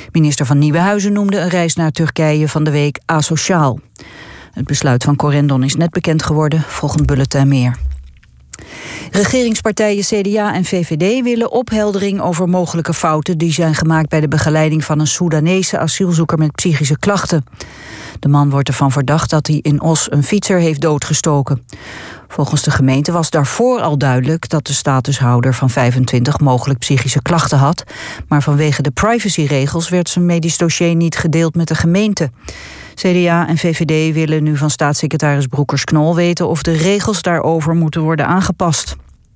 Minister van Nieuwenhuizen noemde een reis naar Turkije van de week asociaal. Het besluit van Corendon is net bekend geworden, volgend bulletin meer. Regeringspartijen CDA en VVD willen opheldering over mogelijke fouten die zijn gemaakt bij de begeleiding van een Soedanese asielzoeker met psychische klachten. De man wordt ervan verdacht dat hij in Os een fietser heeft doodgestoken. Volgens de gemeente was daarvoor al duidelijk dat de statushouder van 25 mogelijk psychische klachten had, maar vanwege de privacyregels werd zijn medisch dossier niet gedeeld met de gemeente. CDA en VVD willen nu van staatssecretaris Broekers-Knol weten of de regels daarover moeten worden aangepast.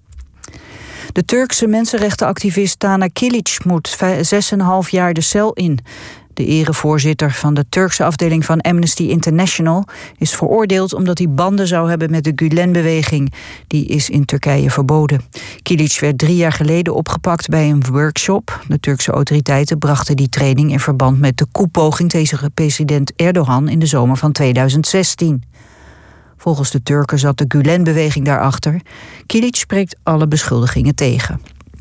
De Turkse mensenrechtenactivist Tana Kilic moet 6,5 jaar de cel in. De erevoorzitter van de Turkse afdeling van Amnesty International is veroordeeld omdat hij banden zou hebben met de Gülen-beweging. Die is in Turkije verboden. Kilic werd 3 jaar geleden opgepakt bij een workshop. De Turkse autoriteiten brachten die training in verband met de koepoging tegen president Erdogan in de zomer van 2016. Volgens de Turken zat de Gülen-beweging daarachter. Kilic spreekt alle beschuldigingen tegen.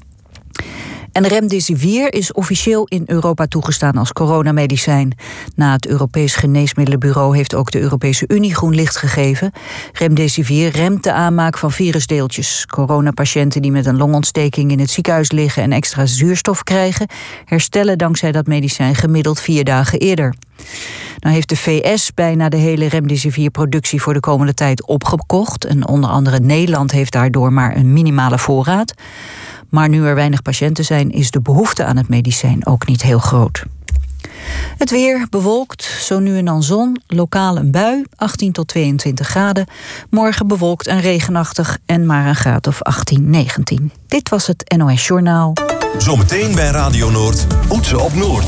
En Remdesivir is officieel in Europa toegestaan als coronamedicijn. Na het Europees Geneesmiddelenbureau heeft ook de Europese Unie groen licht gegeven. Remdesivir remt de aanmaak van virusdeeltjes. Coronapatiënten die met een longontsteking in het ziekenhuis liggen en extra zuurstof krijgen, herstellen dankzij dat medicijn gemiddeld 4 dagen eerder. Nou heeft de VS bijna de hele Remdesivir-productie voor de komende tijd opgekocht. En onder andere Nederland heeft daardoor maar een minimale voorraad. Maar nu er weinig patiënten zijn, is de behoefte aan het medicijn ook niet heel groot. Het weer bewolkt, zo nu en dan zon, lokaal een bui, 18 tot 22 graden. Morgen bewolkt en regenachtig en maar een graad of 18, 19. Dit was het NOS Journaal. Zometeen bij Radio Noord, Oetse op Noord.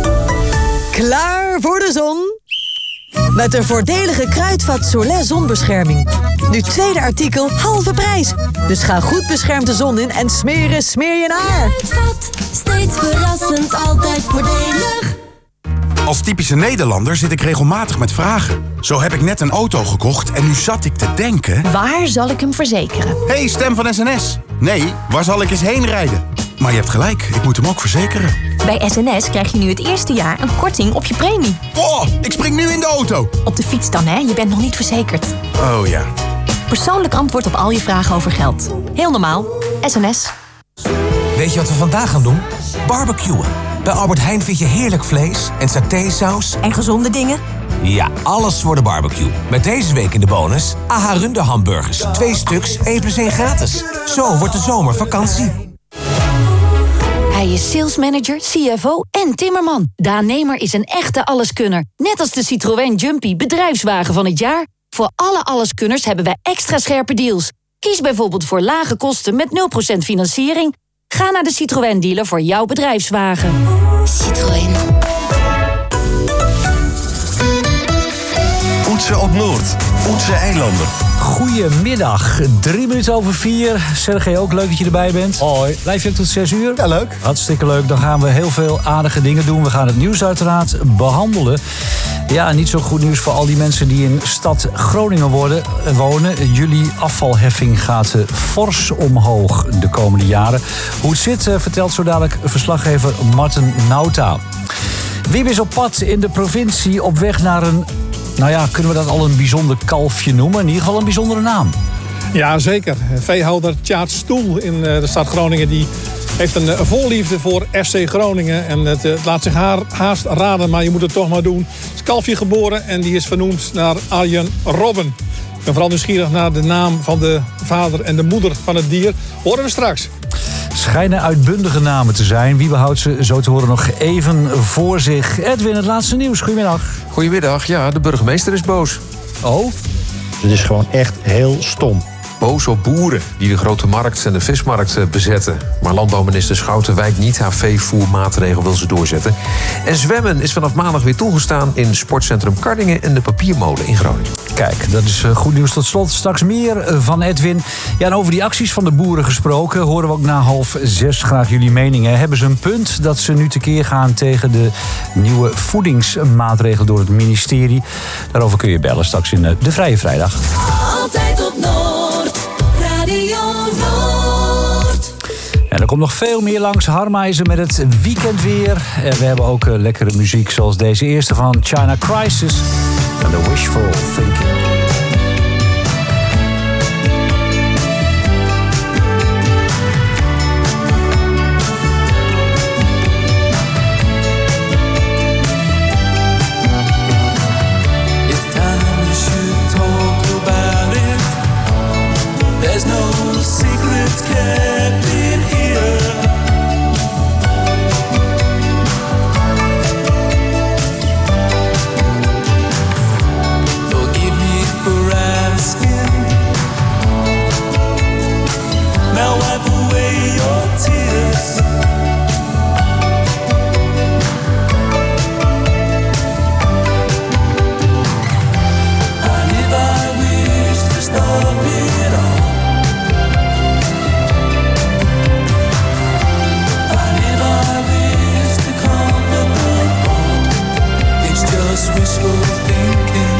Klaar voor de zon? Met de voordelige Kruidvat Soleil zonbescherming. Nu tweede artikel, halve prijs. Dus ga goed beschermd de zon in en smeer je naar. Kruidvat, steeds verrassend, altijd voordelig. Als typische Nederlander zit ik regelmatig met vragen. Zo heb ik net een auto gekocht en nu zat ik te denken... Waar zal ik hem verzekeren? Hey, stem van SNS. Nee, waar zal ik eens heen rijden? Maar je hebt gelijk, ik moet hem ook verzekeren. Bij SNS krijg je nu het eerste jaar een korting op je premie. Oh, ik spring nu in de auto. Op de fiets dan, hè? Je bent nog niet verzekerd. Oh ja. Persoonlijk antwoord op al je vragen over geld. Heel normaal. SNS. Weet je wat we vandaag gaan doen? Barbecuen. Bij Albert Heijn vind je heerlijk vlees en satésaus. En gezonde dingen? Ja, alles voor de barbecue. Met deze week in de bonus AH Runde hamburgers. 2 stuks, 1 + 1 gratis. Zo wordt de zomer vakantie. Hij is salesmanager, CFO en timmerman. Daan Nemer is een echte alleskunner. Net als de Citroën Jumpy bedrijfswagen van het jaar. Voor alle alleskunners hebben wij extra scherpe deals. Kies bijvoorbeeld voor lage kosten met 0% financiering. Ga naar de Citroën dealer voor jouw bedrijfswagen. Citroën. Oetse op Noord, Oetse eilanden. Goedemiddag, 4:03. Sergej, ook leuk dat je erbij bent. Hoi. Blijf je ook tot 6 uur? Ja, leuk. Hartstikke leuk. Dan gaan we heel veel aardige dingen doen. We gaan het nieuws uiteraard behandelen. Ja, niet zo goed nieuws voor al die mensen die in stad Groningen wonen. Jullie afvalheffing gaat fors omhoog de komende jaren. Hoe het zit, vertelt zo dadelijk verslaggever Marten Nauta. Wiebe is op pad in de provincie op weg naar een... Nou ja, kunnen we dat al een bijzonder kalfje noemen? In ieder geval een bijzondere naam. Ja, zeker. Veehouder Tjaart Stoel in de stad Groningen... die heeft een voorliefde voor FC Groningen. En het laat zich haast raden, maar je moet het toch maar doen. Het is kalfje geboren en die is vernoemd naar Arjen Robben. Ik ben vooral nieuwsgierig naar de naam van de vader en de moeder van het dier. Horen we straks. Schijnen uitbundige namen te zijn. Wie behoudt ze zo te horen nog even voor zich? Edwin, het laatste nieuws. Goedemiddag. Goedemiddag. Ja, de burgemeester is boos. Oh? Het is gewoon echt heel stom. Boos op boeren die de grote markt en de vismarkt bezetten. Maar landbouwminister Schouten wijkt niet. Haar veevoermaatregel wil ze doorzetten. En zwemmen is vanaf maandag weer toegestaan in sportcentrum Kardingen en de Papiermolen in Groningen. Kijk, dat is goed nieuws tot slot. Straks meer van Edwin. Ja, en over die acties van de boeren gesproken... horen we ook na 5:30 graag jullie meningen. Hebben ze een punt dat ze nu tekeer gaan tegen de nieuwe voedingsmaatregelen door het ministerie? Daarover kun je bellen straks in de Vrije Vrijdag. Altijd op Noord, Radio Noord. En er komt nog veel meer langs. Harmeizen met het weekendweer. En we hebben ook lekkere muziek zoals deze eerste van China Crisis en The Wishful Thinking. There's no secrets kept in here. Forgive me for asking. Now wipe away your tears. And if I wish to stop it all, wishful thinking.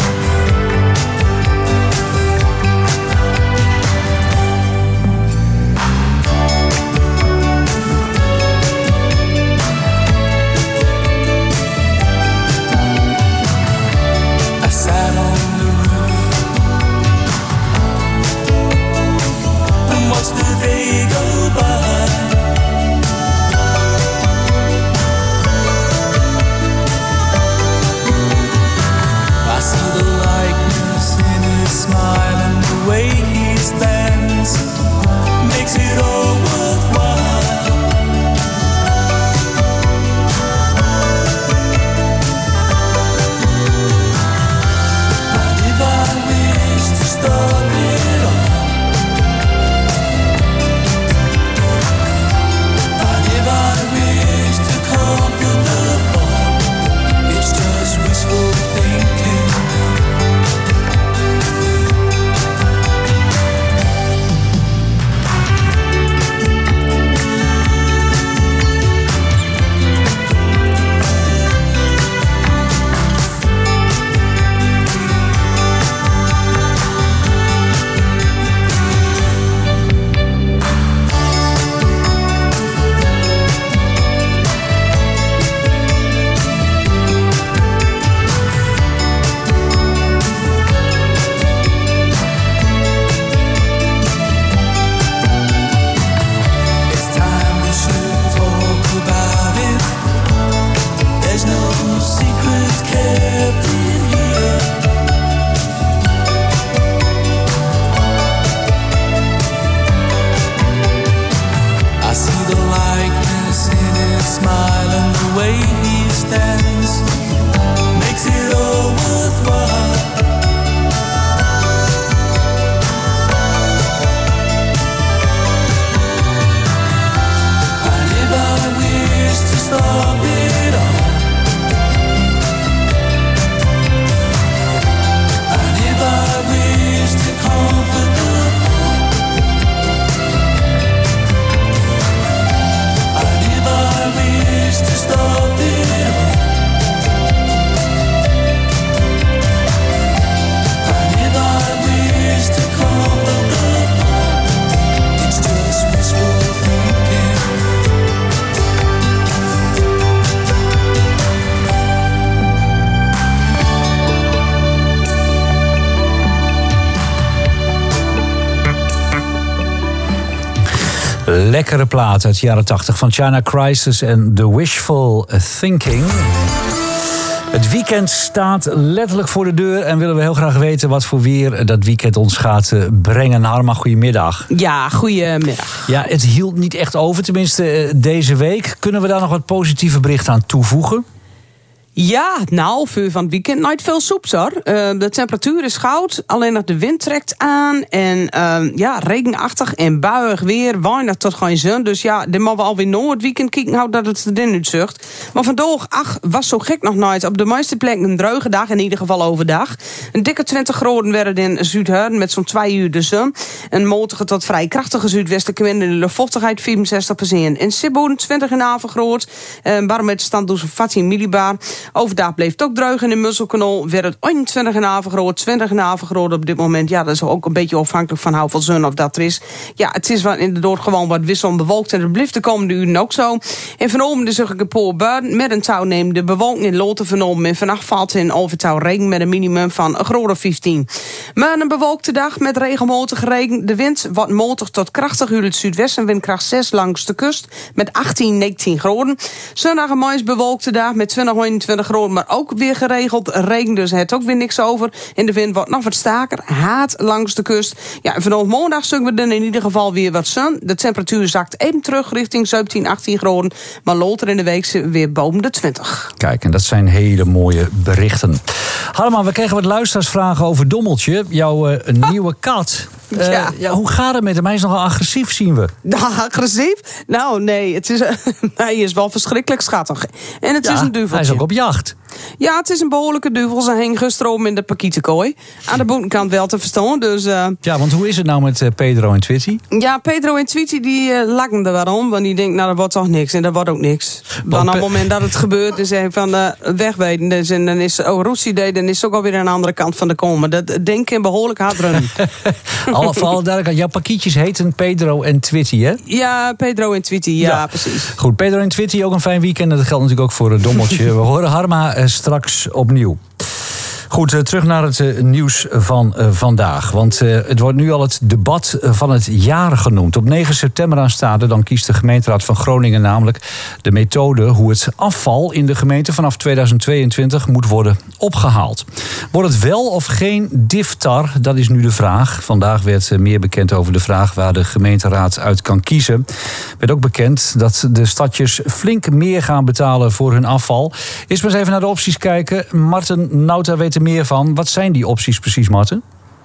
I sat on the roof and watched the day go by. I see the likeness in his smile and the way he stands makes it all worthwhile. And if I wish to stop it all, and if I wish to comfort the fall, it's just wishful thinking. Lekkere plaat uit de jaren 80 van China Crisis en The Wishful Thinking. Het weekend staat letterlijk voor de deur en willen we heel graag weten wat voor weer dat weekend ons gaat brengen. Harma, goedemiddag. Ja, goedemiddag. Ja, het hield niet echt over, tenminste deze week. Kunnen we daar nog wat positieve berichten aan toevoegen? Ja, nou, vuur van het weekend nooit veel soeps hoor. De temperatuur is goud, alleen nog de wind trekt aan. En regenachtig en buiig weer, weinig tot geen zon. Dus ja, dit mogen we alweer nooit het weekend kijken hoe dat het erin uitzucht. Maar vandaag, was zo gek nog nooit. Op de meeste plekken een droge dag, in ieder geval overdag. Een dikke 20 graden werden in Zuid-Heuren met zo'n 2 uur de zon. Een matige tot vrij krachtige zuidwestenwind en de luchtvochtigheid 64%. In Sibboen 20,5 graden, barometerstand dus 14 millibar. Overdag bleef het ook droog in de Musselkanaal. Werd het 21,5 graden, 20,5 graden op dit moment. Ja, dat is ook een beetje afhankelijk van hoeveel zon of dat er is. Ja, het is inderdaad gewoon wat wisselend bewolkt. En dat blijft de komende uren ook zo. En vanochtend is er een paar buien met een touw nemen de bewolking in Loten vernomen. En vannacht valt in Overtouw regen met een minimum van een graad of 15. Maar een bewolkte dag met regelmatige regen. De wind wat matig tot krachtig uit het zuidwesten. Windkracht 6 langs de kust met 18, 19 graden. Zondag een moois bewolkte dag met 20, 21 graden. Maar ook weer geregeld regen. Dus het ook weer niks over. En de wind wordt nog wat sterker. Haat langs de kust. Ja, en vanaf maandag zullen we dan in ieder geval weer wat zon. De temperatuur zakt even terug richting 17, 18 graden. Maar later in de week weer boven de 20. Kijk, en dat zijn hele mooie berichten. Harma, we kregen wat luisteraarsvragen over Dommeltje. Jouw nieuwe kat. Ja, hoe gaat het met hem? Hij is nogal agressief, zien we. Agressief? Nou, nee. Hij is wel verschrikkelijk schattig. En het is een duveltje. Hij is ook op jacht. Ja, het is een behoorlijke duvel. Ze hangen gestroomd in de pakietenkooi. Aan de bovenkant wel te verstaan. Dus, ja, want hoe is het nou met Pedro en Twitty? Ja, Pedro en Twitty die lachen er waarom. Want die denkt, nou, dat wordt toch niks. En dat wordt ook niks. Dan op het moment dat het gebeurt, dan zeg ik van wegweten. Dus, en dan is Roesie deed, dan is het ook alweer aan de andere kant van de komen. Dat denk ik behoorlijk hard runnen. Voor alle duidelijkheid, jouw pakietjes heten Pedro en Twitty, hè? Ja, Pedro en Twitty, ja, precies. Goed, Pedro en Twitty, ook een fijn weekend. Dat geldt natuurlijk ook voor het Dommeltje. We horen Harma straks opnieuw. Goed, terug naar het nieuws van vandaag. Want het wordt nu al het debat van het jaar genoemd. Op 9 september aanstaande dan kiest de gemeenteraad van Groningen namelijk de methode hoe het afval in de gemeente vanaf 2022 moet worden opgehaald. Wordt het wel of geen DIFTAR? Dat is nu de vraag. Vandaag werd meer bekend over de vraag waar de gemeenteraad uit kan kiezen. Werd ook bekend dat de stadjes flink meer gaan betalen voor hun afval. Eerst maar eens even naar de opties kijken. Marten Nauta weet er meer van. Wat zijn die opties precies, Marten?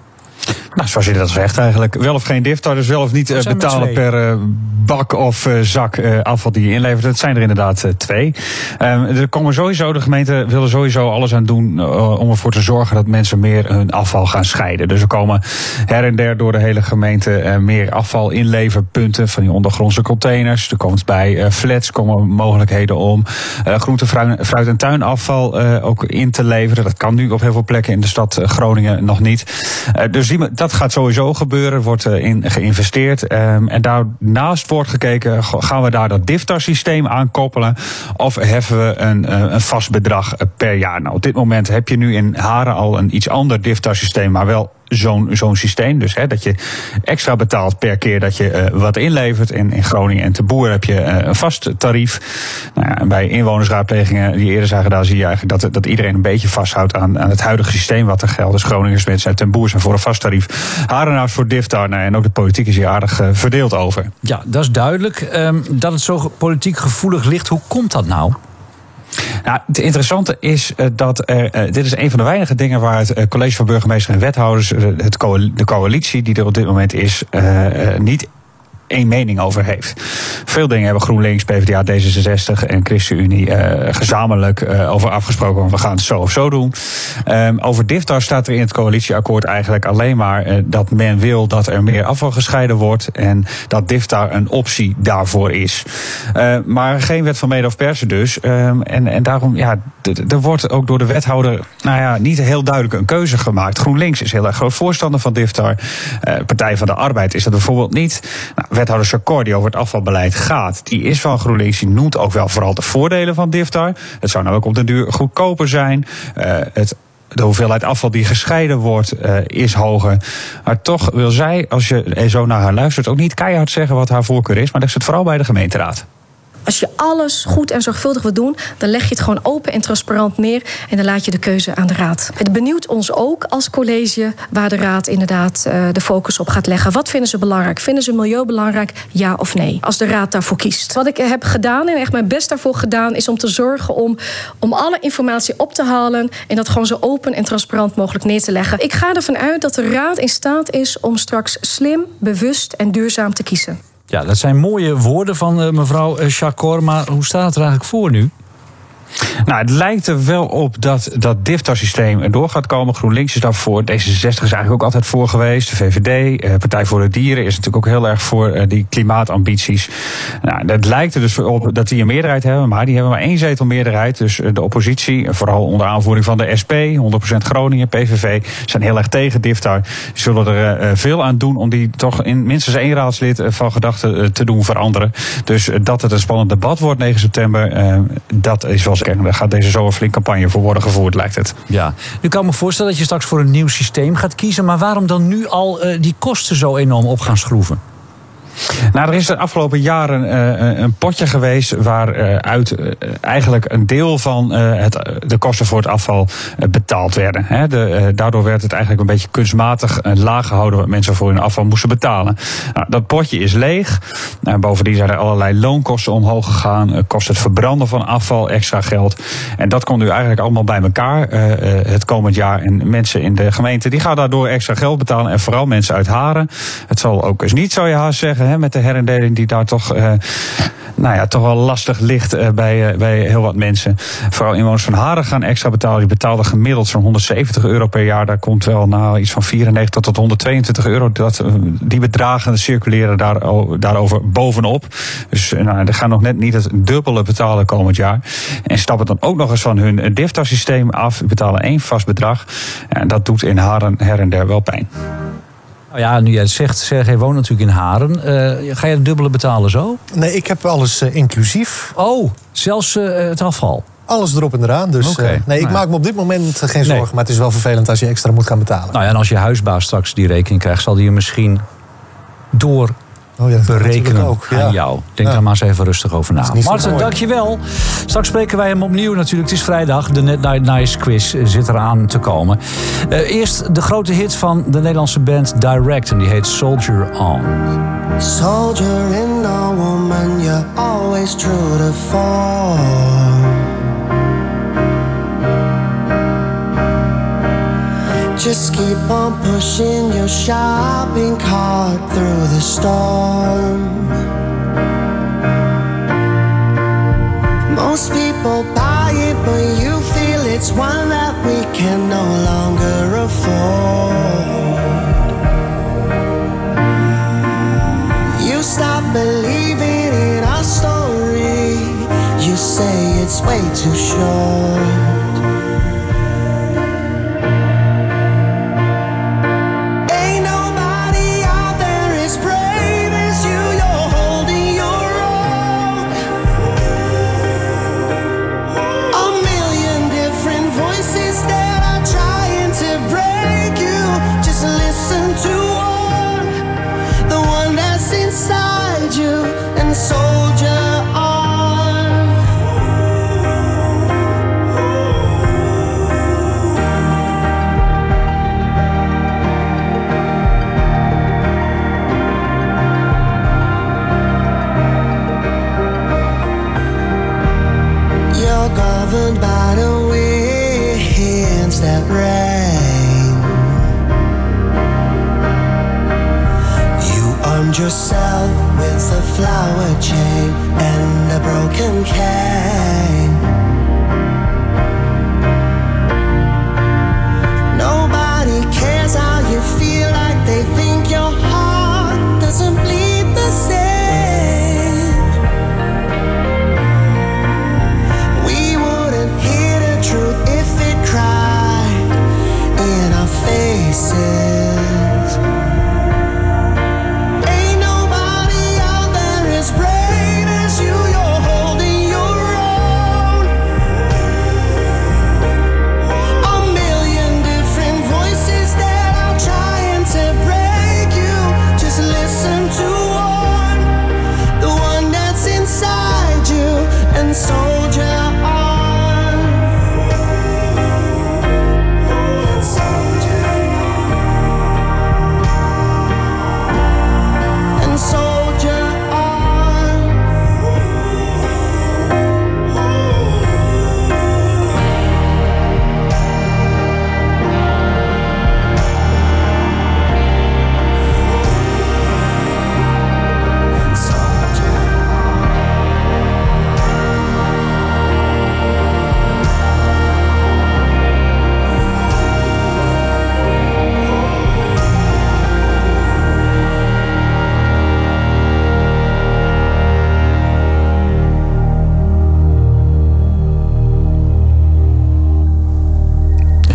Nou, zoals je dat zegt eigenlijk. Wel of geen DIFTAR, dus wel of niet betalen per bak of zak afval die je inlevert. Dat zijn er inderdaad 2. Er komen sowieso, de gemeente wil er sowieso alles aan doen om ervoor te zorgen dat mensen meer hun afval gaan scheiden. Dus er komen her en der door de hele gemeente meer afvalinleverpunten van die ondergrondse containers. Er komt bij flats komen mogelijkheden om groente, fruit en tuinafval ook in te leveren. Dat kan nu op heel veel plekken in de stad Groningen nog niet. Dus dat gaat sowieso gebeuren, er wordt in geïnvesteerd. En daarnaast wordt gekeken, gaan we daar dat DIFTAR-systeem aan koppelen? Of heffen we een vast bedrag per jaar? Nou, op dit moment heb je nu in Haren al een iets ander DIFTAR-systeem, maar wel zo'n systeem. Dus dat je extra betaalt per keer dat je wat inlevert. In Groningen en Te Boer heb je een vast tarief. Nou ja, en bij inwonersraadplegingen die eerder zijn gedaan, zie je eigenlijk dat iedereen een beetje vasthoudt aan het huidige systeem wat er geldt. Dus Groningers met Ten Boer zijn voor een vast tarief. Harenaars voor DIFTAR. Nou, en ook de politiek is hier aardig verdeeld over. Ja, dat is duidelijk. Dat het zo politiek gevoelig ligt, hoe komt dat nou? Nou, het interessante is dat dit is een van de weinige dingen waar het college van burgemeester en wethouders, de coalitie die er op dit moment is, niet één mening over heeft. Veel dingen hebben GroenLinks, PvdA, D66 en ChristenUnie gezamenlijk over afgesproken, want we gaan het zo of zo doen. Over DIFTAR staat er in het coalitieakkoord eigenlijk alleen maar dat men wil dat er meer afval gescheiden wordt en dat DIFTAR een optie daarvoor is. Maar geen wet van mede of persen dus. En daarom, ja, er wordt ook door de wethouder niet heel duidelijk een keuze gemaakt. GroenLinks is heel erg groot voorstander van DIFTAR. Partij van de Arbeid is dat bijvoorbeeld niet. Wethouder Chakor, die over het afvalbeleid gaat, die is van GroenLinks. Die noemt ook wel vooral de voordelen van DIFTAR. Het zou nou ook op den duur goedkoper zijn. De hoeveelheid afval die gescheiden wordt is hoger. Maar toch wil zij, als je zo naar haar luistert, ook niet keihard zeggen wat haar voorkeur is. Maar legt het vooral bij de gemeenteraad. Als je alles goed en zorgvuldig wil doen, dan leg je het gewoon open en transparant neer en dan laat je de keuze aan de raad. Het benieuwt ons ook als college waar de raad inderdaad de focus op gaat leggen. Wat vinden ze belangrijk? Vinden ze milieu belangrijk? Ja of nee? Als de raad daarvoor kiest. Wat ik heb gedaan en echt mijn best daarvoor gedaan is om te zorgen om alle informatie op te halen en dat gewoon zo open en transparant mogelijk neer te leggen. Ik ga ervan uit dat de raad in staat is om straks slim, bewust en duurzaam te kiezen. Ja, dat zijn mooie woorden van mevrouw Chakor, maar hoe staat het er eigenlijk voor nu? Nou, het lijkt er wel op dat DIFTA-systeem erdoor gaat komen. GroenLinks is daarvoor. D66 is eigenlijk ook altijd voor geweest. De VVD, Partij voor de Dieren, is natuurlijk ook heel erg voor die klimaatambities. Nou, het lijkt er dus op dat die een meerderheid hebben, maar die hebben maar 1 zetel meerderheid. Dus de oppositie, vooral onder aanvoering van de SP, 100% Groningen, PVV, zijn heel erg tegen DIFTA. Die zullen er veel aan doen om die toch in minstens 1 raadslid van gedachten te doen veranderen. Dus dat het een spannend debat wordt 9 september, dat is wel zeker. Daar gaat deze zomer een flink campagne voor worden gevoerd, lijkt het. Ja, nu kan ik me voorstellen dat je straks voor een nieuw systeem gaat kiezen, maar waarom dan nu al die kosten zo enorm op gaan schroeven? Nou, er is de afgelopen jaren een potje geweest waaruit eigenlijk een deel van de kosten voor het afval betaald werden. Daardoor werd het eigenlijk een beetje kunstmatig laag gehouden wat mensen voor hun afval moesten betalen. Nou, dat potje is leeg. Bovendien zijn er allerlei loonkosten omhoog gegaan. Kost het verbranden van afval extra geld. En dat komt nu eigenlijk allemaal bij elkaar het komend jaar. En mensen in de gemeente die gaan daardoor extra geld betalen. En vooral mensen uit Haren. Het zal ook eens niet, zou je haast zeggen, met de herindeling die daar toch wel lastig ligt bij heel wat mensen. Vooral inwoners van Haren gaan extra betalen. Die betalen gemiddeld zo'n €170 per jaar. Daar komt wel iets van 94 tot €122. Die bedragen circuleren daarover bovenop. Dus er gaan nog net niet het dubbele betalen komend jaar. En stappen dan ook nog eens van hun DIFTA-systeem af. Betalen 1 vast bedrag. En dat doet in Haren her en der wel pijn. Nou ja, nu jij het zegt, Sergej woont natuurlijk in Haren. Ga je het dubbele betalen zo? Nee, ik heb alles inclusief. Oh, zelfs het afval? Alles erop en eraan. Dus ik maak me op dit moment geen zorgen. Maar het is wel vervelend als je extra moet gaan betalen. Nou ja, en als je huisbaas straks die rekening krijgt, zal die je misschien berekenen ook, aan jou. Denk daar maar eens even rustig over na. Marten, dankjewel. Straks spreken wij hem opnieuw natuurlijk. Het is vrijdag. De Net Night Nice quiz zit eraan te komen. Eerst de grote hit van de Nederlandse band Direct. En die heet Soldier On. Soldier in a woman, you're always true to form. Just keep on pushing your shopping cart through the storm. Most people buy it, but you feel it's one that we can no longer afford. You stop believing in our story. You say it's way too short. Soldier on. You're governed by the winds that rain. You armed yourself with a flower chain and a broken cane. Nobody cares how you feel, like they think your heart doesn't bleed the same. We wouldn't hear the truth if it cried in our faces. As brave as you, you're holding your own.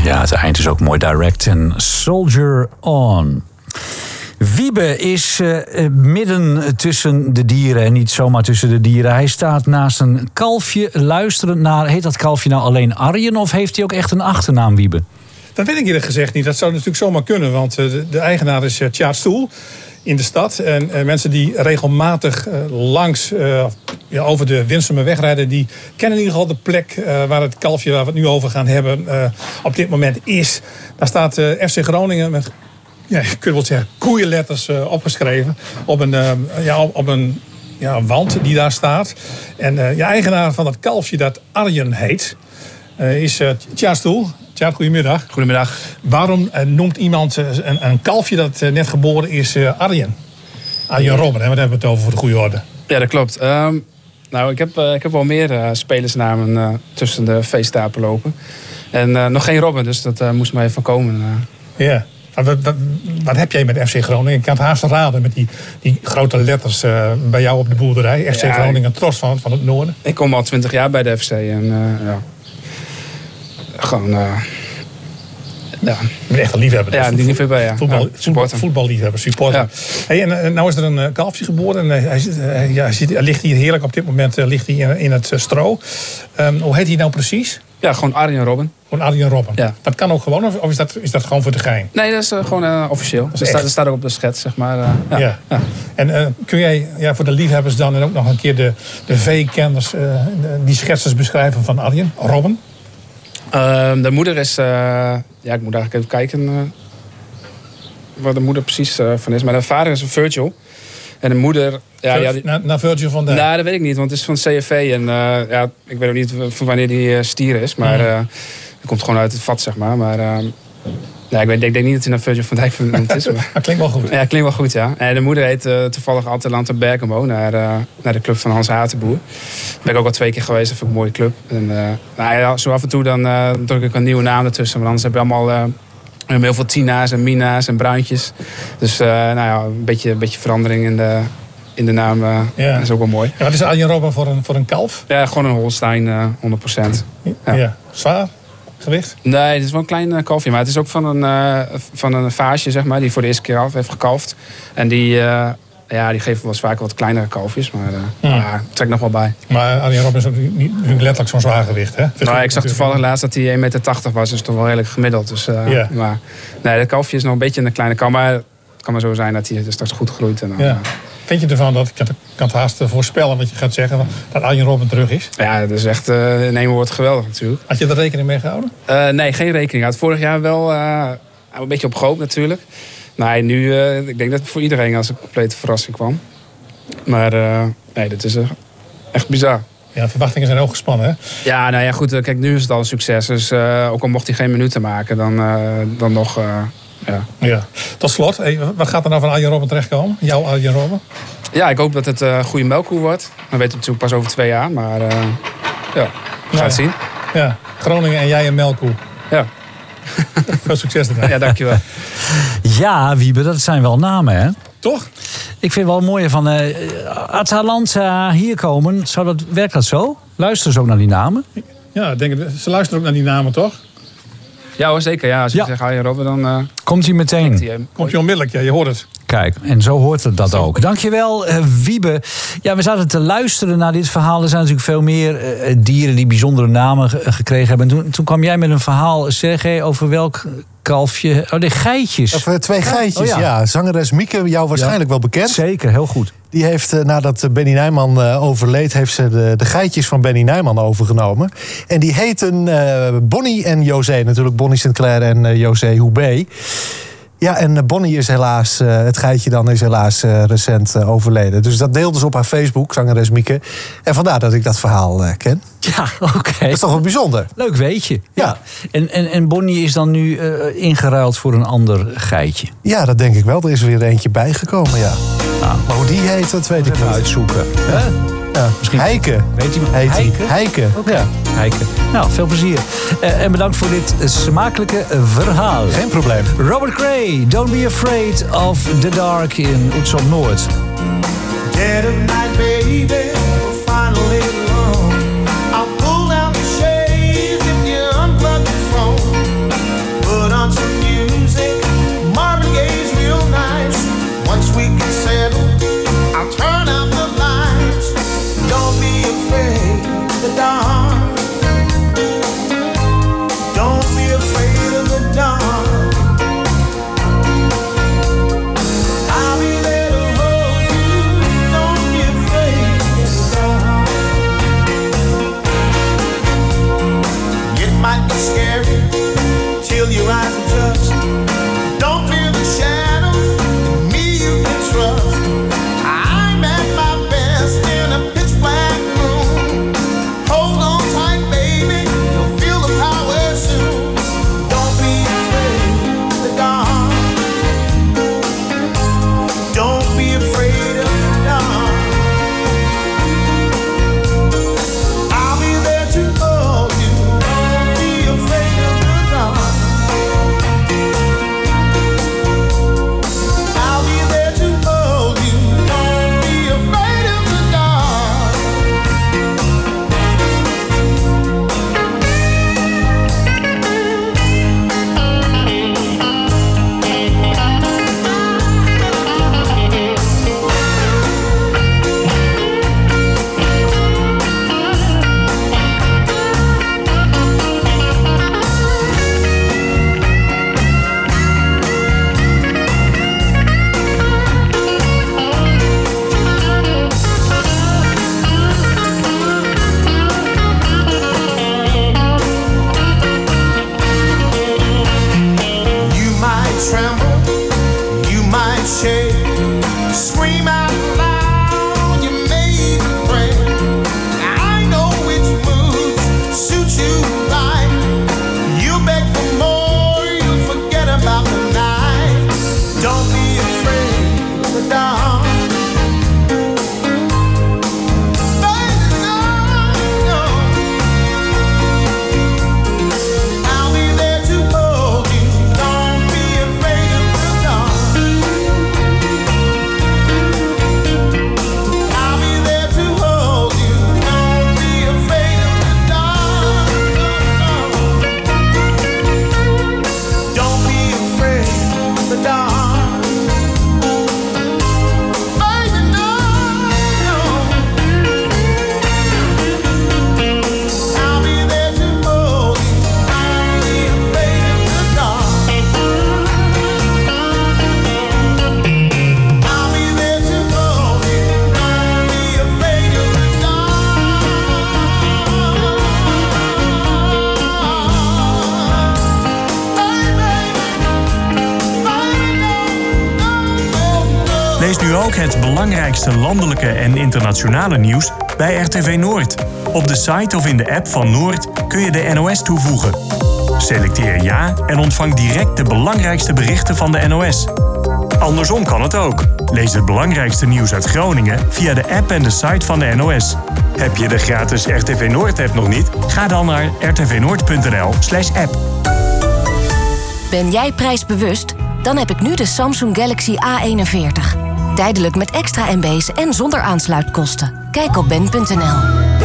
Ja, het eind is ook mooi direct. En Soldier On. Wiebe is midden tussen de dieren en niet zomaar tussen de dieren. Hij staat naast een kalfje luisterend naar... Heet dat kalfje nou alleen Arjen of heeft hij ook echt een achternaam, Wiebe? Dat weet ik eerlijk gezegd niet. Dat zou natuurlijk zomaar kunnen, want de eigenaar is Tjaard Stoel in de stad. En mensen die regelmatig langs over de Winsumerweg rijden... die kennen in ieder geval de plek waar het kalfje waar we het nu over gaan hebben... op dit moment is. Daar staat FC Groningen met... Ja, je kunt wel zeggen, koeienletters opgeschreven op een wand die daar staat. En eigenaar van dat kalfje dat Arjen heet, is Tjaard Stoel. Tjaard, goedemiddag. Goedemiddag. Waarom noemt iemand een kalfje dat net geboren is Arjen? Arjen Robben, hè? Wat hebben we het over voor de goede orde? Ja, dat klopt. Ik heb wel meer spelersnamen tussen de veestapel lopen. En nog geen Robben, dus dat moest maar even komen. Ja. Wat heb jij met FC Groningen? Ik kan het haast raden met die grote letters bij jou op de boerderij. FC Groningen, trots van het noorden. Ik kom al 20 jaar bij de FC. En gewoon... Je bent echt een liefhebber. Ja, die liefhebber, ja. Voetballiefhebber, supporter. Ja. Hey, en nou is er een kalfje geboren. En hij ligt hier heerlijk op dit moment in het stro. Hoe heet hij nou precies? Ja, gewoon Arjen Robben. Gewoon Arjen Robben. Ja. Dat kan ook gewoon, of is dat gewoon voor de gein? Nee, dat is gewoon officieel. Dat staat ook op de schets, zeg maar. Ja. En kun jij voor de liefhebbers dan en ook nog een keer de V-kenners die schetsers beschrijven van Arjen Robben? De moeder is... ik moet eigenlijk even kijken waar de moeder precies van is. Maar de vader is een Virgil. En de moeder... Naar Virgil van Dijk? Nou, dat weet ik niet, want het is van CFV. En ik weet ook niet van wanneer die stier is. Maar het komt gewoon uit het vat, zeg maar. Maar ik denk niet dat hij naar Virgil van Dijk vernoemd is. Maar dat klinkt wel goed. Ja, klinkt wel goed, ja. En de moeder heet toevallig Atalanta Bergamo. Naar de club van Hans Hatenboer. Daar ben ik ook al 2 keer geweest. Dat vind ik een mooie club. En zo af en toe dan druk ik een nieuwe naam ertussen. Want anders heb je allemaal... heel veel Tina's en Mina's en Bruintjes. Dus een beetje verandering in de naam is ook wel mooi. Ja, wat is Arjen Robben voor een kalf? Ja, gewoon een Holstein, 100%. Ja. Zwaar? Gewicht? Nee, het is wel een klein kalfje. Maar het is ook van een vaasje, zeg maar, die voor de eerste keer heeft gekalfd. En die geven wel eens vaak wat kleinere kalfjes. Maar trekt nog wel bij. Maar Arjen Robben is ook niet letterlijk zo'n zwaar gewicht, hè? Ik zag toevallig laatst dat hij 1,80 meter was. Dus toch wel redelijk gemiddeld. Dus, maar nee, dat kalfje is nog een beetje een kleine kalf. Maar het kan maar zo zijn dat hij straks goed groeit. En dan, Vind je ervan dat, ik kan het haast voorspellen wat je gaat zeggen, dat Arjen Robben terug is? Ja, dat is echt in één woord geweldig natuurlijk. Had je er rekening mee gehouden? Nee, geen rekening. Ik had vorig jaar wel een beetje op gehoopt natuurlijk. Nee, nu, ik denk dat het voor iedereen als een complete verrassing kwam. Maar nee, dit is echt bizar. Ja, verwachtingen zijn ook gespannen, hè? Ja, nou ja, goed. Kijk, nu is het al een succes. Dus ook al mocht hij geen minuten maken, dan nog... Ja. Tot slot, wat gaat er nou van Arjen Robben terechtkomen? Jouw Arjen Robben? Ja, ik hoop dat het een goede melkkoe wordt. Dan weten we natuurlijk pas over 2 jaar. Maar we gaan het zien. Ja, Groningen en jij een melkkoe. Ja. Veel succes ermee. Ja, dankjewel. Ja, Wiebe, dat zijn wel namen, hè? Toch? Ik vind wel mooie van Atalanta hier komen. Werkt dat zo? Luisteren ze ook naar die namen? Ja, ze luisteren ook naar die namen, toch? Ja hoor, zeker. Ja, als je zegt Arjen Robben, dan... Komt hij meteen. Komt hij onmiddellijk, ja, je hoort het. Kijk, en zo hoort het dat ook. Dankjewel, Wiebe. Ja, we zaten te luisteren naar dit verhaal. Er zijn natuurlijk veel meer dieren die bijzondere namen gekregen hebben. En toen kwam jij met een verhaal, Sergej, over welk kalfje... Oh, de geitjes. Of 2 geitjes, ja. Zangeres Mieke, jou waarschijnlijk wel bekend. Zeker, heel goed. Die heeft, nadat Benny Nijman overleed, heeft ze de geitjes van Benny Nijman overgenomen. En die heten Bonnie en José. Natuurlijk Bonnie Sinclair en José Houbé. Ja, en Bonnie is helaas, het geitje dan is helaas recent overleden. Dus dat deelde ze op haar Facebook, zangeres Mieke. En vandaar dat ik dat verhaal ken. Ja, oké. Dat is toch wel bijzonder. Leuk weetje. Ja. En Bonnie is dan nu ingeruild voor een ander geitje. Ja, dat denk ik wel. Er is er weer eentje bijgekomen, ja. Nou, maar hoe die heet, dat weet ik niet. Uitzoeken. Ja. Ja. Misschien Heike. Weet iemand? Heike. Okay. Ja. Heike. Nou, veel plezier. En bedankt voor dit smakelijke verhaal. Geen probleem. Robert Cray, Don't Be Afraid of the Dark in Oetse op Noord. Dead of night, baby, we're finally alone. I'll pull down the shades if you unplug the phone. Lees nu ook het belangrijkste landelijke en internationale nieuws bij RTV Noord. Op de site of in de app van Noord kun je de NOS toevoegen. Selecteer ja en ontvang direct de belangrijkste berichten van de NOS. Andersom kan het ook. Lees het belangrijkste nieuws uit Groningen via de app en de site van de NOS. Heb je de gratis RTV Noord-app nog niet? Ga dan naar rtvnoord.nl/app. Ben jij prijsbewust? Dan heb ik nu de Samsung Galaxy A41. Tijdelijk met extra MB's en zonder aansluitkosten. Kijk op ben.nl.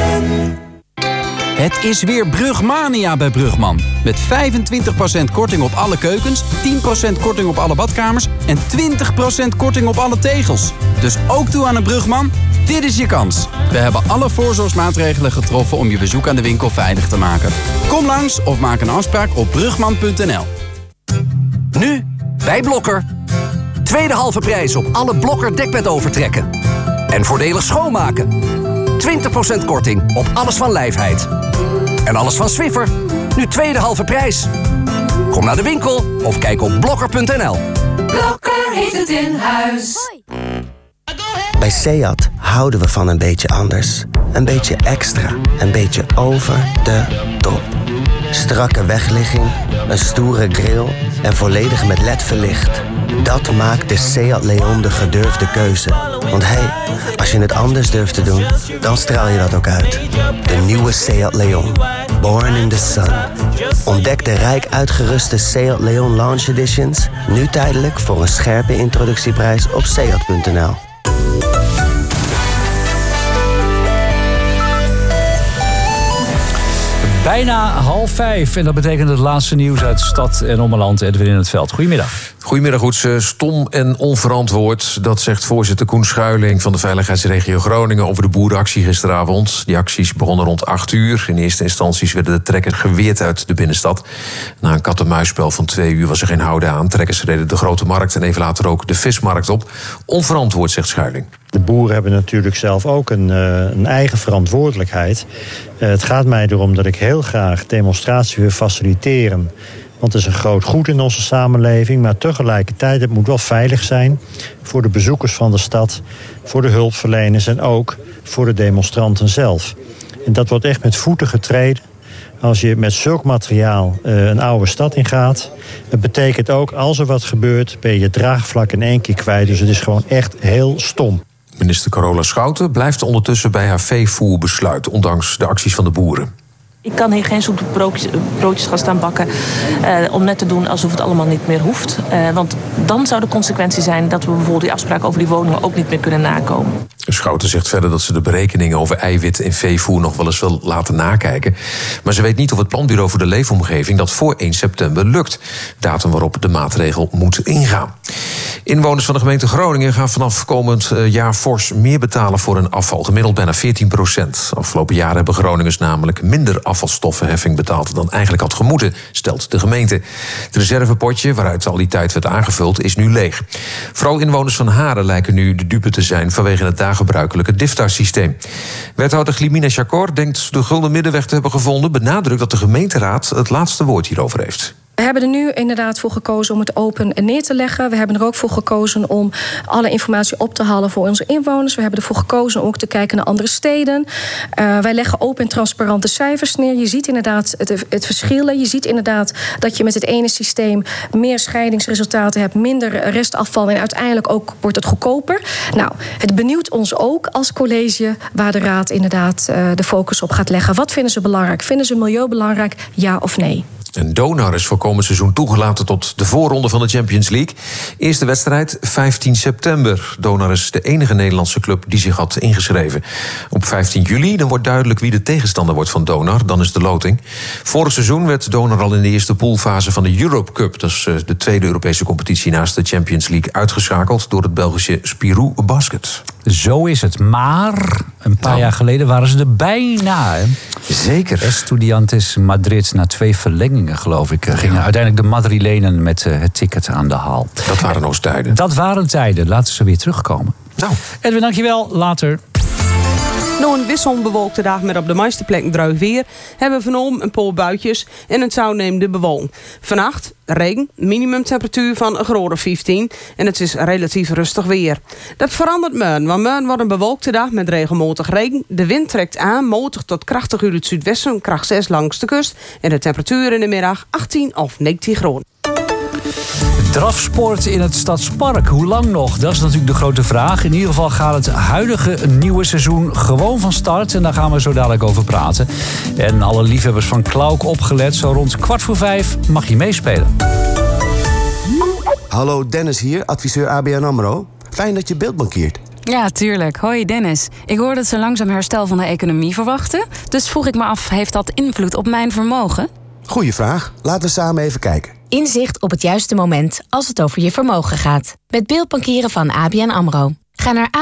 Het is weer Brugmania bij Brugman. Met 25% korting op alle keukens, 10% korting op alle badkamers en 20% korting op alle tegels. Dus ook toe aan een Brugman? Dit is je kans. We hebben alle voorzorgsmaatregelen getroffen om je bezoek aan de winkel veilig te maken. Kom langs of maak een afspraak op brugman.nl. Nu, bij Blokker. Tweede halve prijs op alle Blokker dekbedovertrekken. En voordelig schoonmaken. 20% korting op alles van Lijfheid. En alles van Swiffer. Nu tweede halve prijs. Kom naar de winkel of kijk op blokker.nl. Blokker heeft het in huis. Bij Seat houden we van een beetje anders. Een beetje extra. Een beetje over de top. Strakke wegligging, een stoere grill en volledig met LED verlicht. Dat maakt de Seat Leon de gedurfde keuze. Want als je het anders durft te doen, dan straal je dat ook uit. De nieuwe Seat Leon. Born in the sun. Ontdek de rijk uitgeruste Seat Leon Launch Editions. Nu tijdelijk voor een scherpe introductieprijs op seat.nl. Bijna 4:30 en dat betekent het laatste nieuws uit stad en ommeland. Edwin in het Veld. Goedemiddag. Goedemiddag, Goedse. Stom en onverantwoord. Dat zegt voorzitter Koen Schuiling van de veiligheidsregio Groningen over de boerenactie gisteravond. Die acties begonnen rond 8:00. In eerste instanties werden de trekkers geweerd uit de binnenstad. Na een kat-en-muisspel van 2 uur was er geen houden aan. Trekkers reden de Grote Markt en even later ook de Vismarkt op. Onverantwoord, zegt Schuiling. De boeren hebben natuurlijk zelf ook een eigen verantwoordelijkheid. Het gaat mij erom dat ik heel graag demonstratie wil faciliteren. Want het is een groot goed in onze samenleving. Maar tegelijkertijd, het moet wel veilig zijn voor de bezoekers van de stad, voor de hulpverleners en ook voor de demonstranten zelf. En dat wordt echt met voeten getreden. Als je met zulk materiaal een oude stad ingaat. Het betekent ook, als er wat gebeurt, ben je je draagvlak in 1 keer kwijt. Dus het is gewoon echt heel stom. Minister Carola Schouten blijft ondertussen bij haar veevoerbesluit, ondanks de acties van de boeren. Ik kan hier geen zoete broodjes gaan staan bakken om net te doen alsof het allemaal niet meer hoeft. Want dan zou de consequentie zijn dat we bijvoorbeeld die afspraak over die woningen ook niet meer kunnen nakomen. Schouten zegt verder dat ze de berekeningen over eiwit in veevoer nog wel eens wil laten nakijken. Maar ze weet niet of het Planbureau voor de Leefomgeving dat voor 1 september lukt. Datum waarop de maatregel moet ingaan. Inwoners van de gemeente Groningen gaan vanaf komend jaar fors meer betalen voor hun afval. Gemiddeld bijna 14%. Afgelopen jaren hebben Groningers namelijk minder afvalstoffenheffing betaald dan eigenlijk had gemoeten, stelt de gemeente. Het reservepotje, waaruit al die tijd werd aangevuld, is nu leeg. Vooral inwoners van Haren lijken nu de dupe te zijn vanwege het gebruikelijke DIFTAR-systeem. Wethouder Glimina Chakor denkt de gulden middenweg te hebben gevonden, benadrukt dat de gemeenteraad het laatste woord hierover heeft. We hebben er nu inderdaad voor gekozen om het open neer te leggen. We hebben er ook voor gekozen om alle informatie op te halen voor onze inwoners. We hebben ervoor gekozen om ook te kijken naar andere steden. Wij leggen open en transparante cijfers neer. Je ziet inderdaad het verschil. Je ziet inderdaad dat je met het ene systeem meer scheidingsresultaten hebt, minder restafval en uiteindelijk ook wordt het goedkoper. Nou, het benieuwt ons ook als college waar de raad inderdaad de focus op gaat leggen. Wat vinden ze belangrijk? Vinden ze milieu belangrijk? Ja of nee? En Donar is voor komend seizoen toegelaten tot de voorronde van de Champions League. Eerste wedstrijd 15 september. Donar is de enige Nederlandse club die zich had ingeschreven. Op 15 juli dan wordt duidelijk wie de tegenstander wordt van Donar. Dan is de loting. Vorig seizoen werd Donar al in de eerste poolfase van de Europe Cup. Dat is de tweede Europese competitie naast de Champions League uitgeschakeld door het Belgische Spirou Basket. Zo is het. Maar een paar jaar geleden waren ze er bijna. Hè? Zeker. Estudiantes Madrid na 2 verlengingen, geloof ik, gingen uiteindelijk de Madrilenen met het ticket aan de haal. Dat waren nog eens tijden. Dat waren tijden. Laten ze weer terugkomen. Nou. Edwin, dankjewel. Later. Door een wisselbewolkte dag met op de meeste plekken droog weer hebben we vanavond een paar buitjes en het zou neemt de bewolking. Vannacht regen, minimumtemperatuur van een graad of 15 en het is relatief rustig weer. Dat verandert morgen, want morgen wordt een bewolkte dag met regelmatig regen. De wind trekt aan, matig tot krachtig uit het zuidwesten, kracht 6 langs de kust en de temperatuur in de middag 18 of 19 graden. Drafsport in het Stadspark, hoe lang nog? Dat is natuurlijk de grote vraag. In ieder geval gaat het huidige nieuwe seizoen gewoon van start. En daar gaan we zo dadelijk over praten. En alle liefhebbers van Klauk opgelet. Zo rond 4:15 mag je meespelen. Hallo, Dennis hier, adviseur ABN AMRO. Fijn dat je beeldbankiert. Ja, tuurlijk. Hoi Dennis. Ik hoor dat ze langzaam herstel van de economie verwachten. Dus vroeg ik me af, heeft dat invloed op mijn vermogen? Goeie vraag. Laten we samen even kijken. Inzicht op het juiste moment als het over je vermogen gaat. Met beeldbankieren van ABN AMRO. Ga naar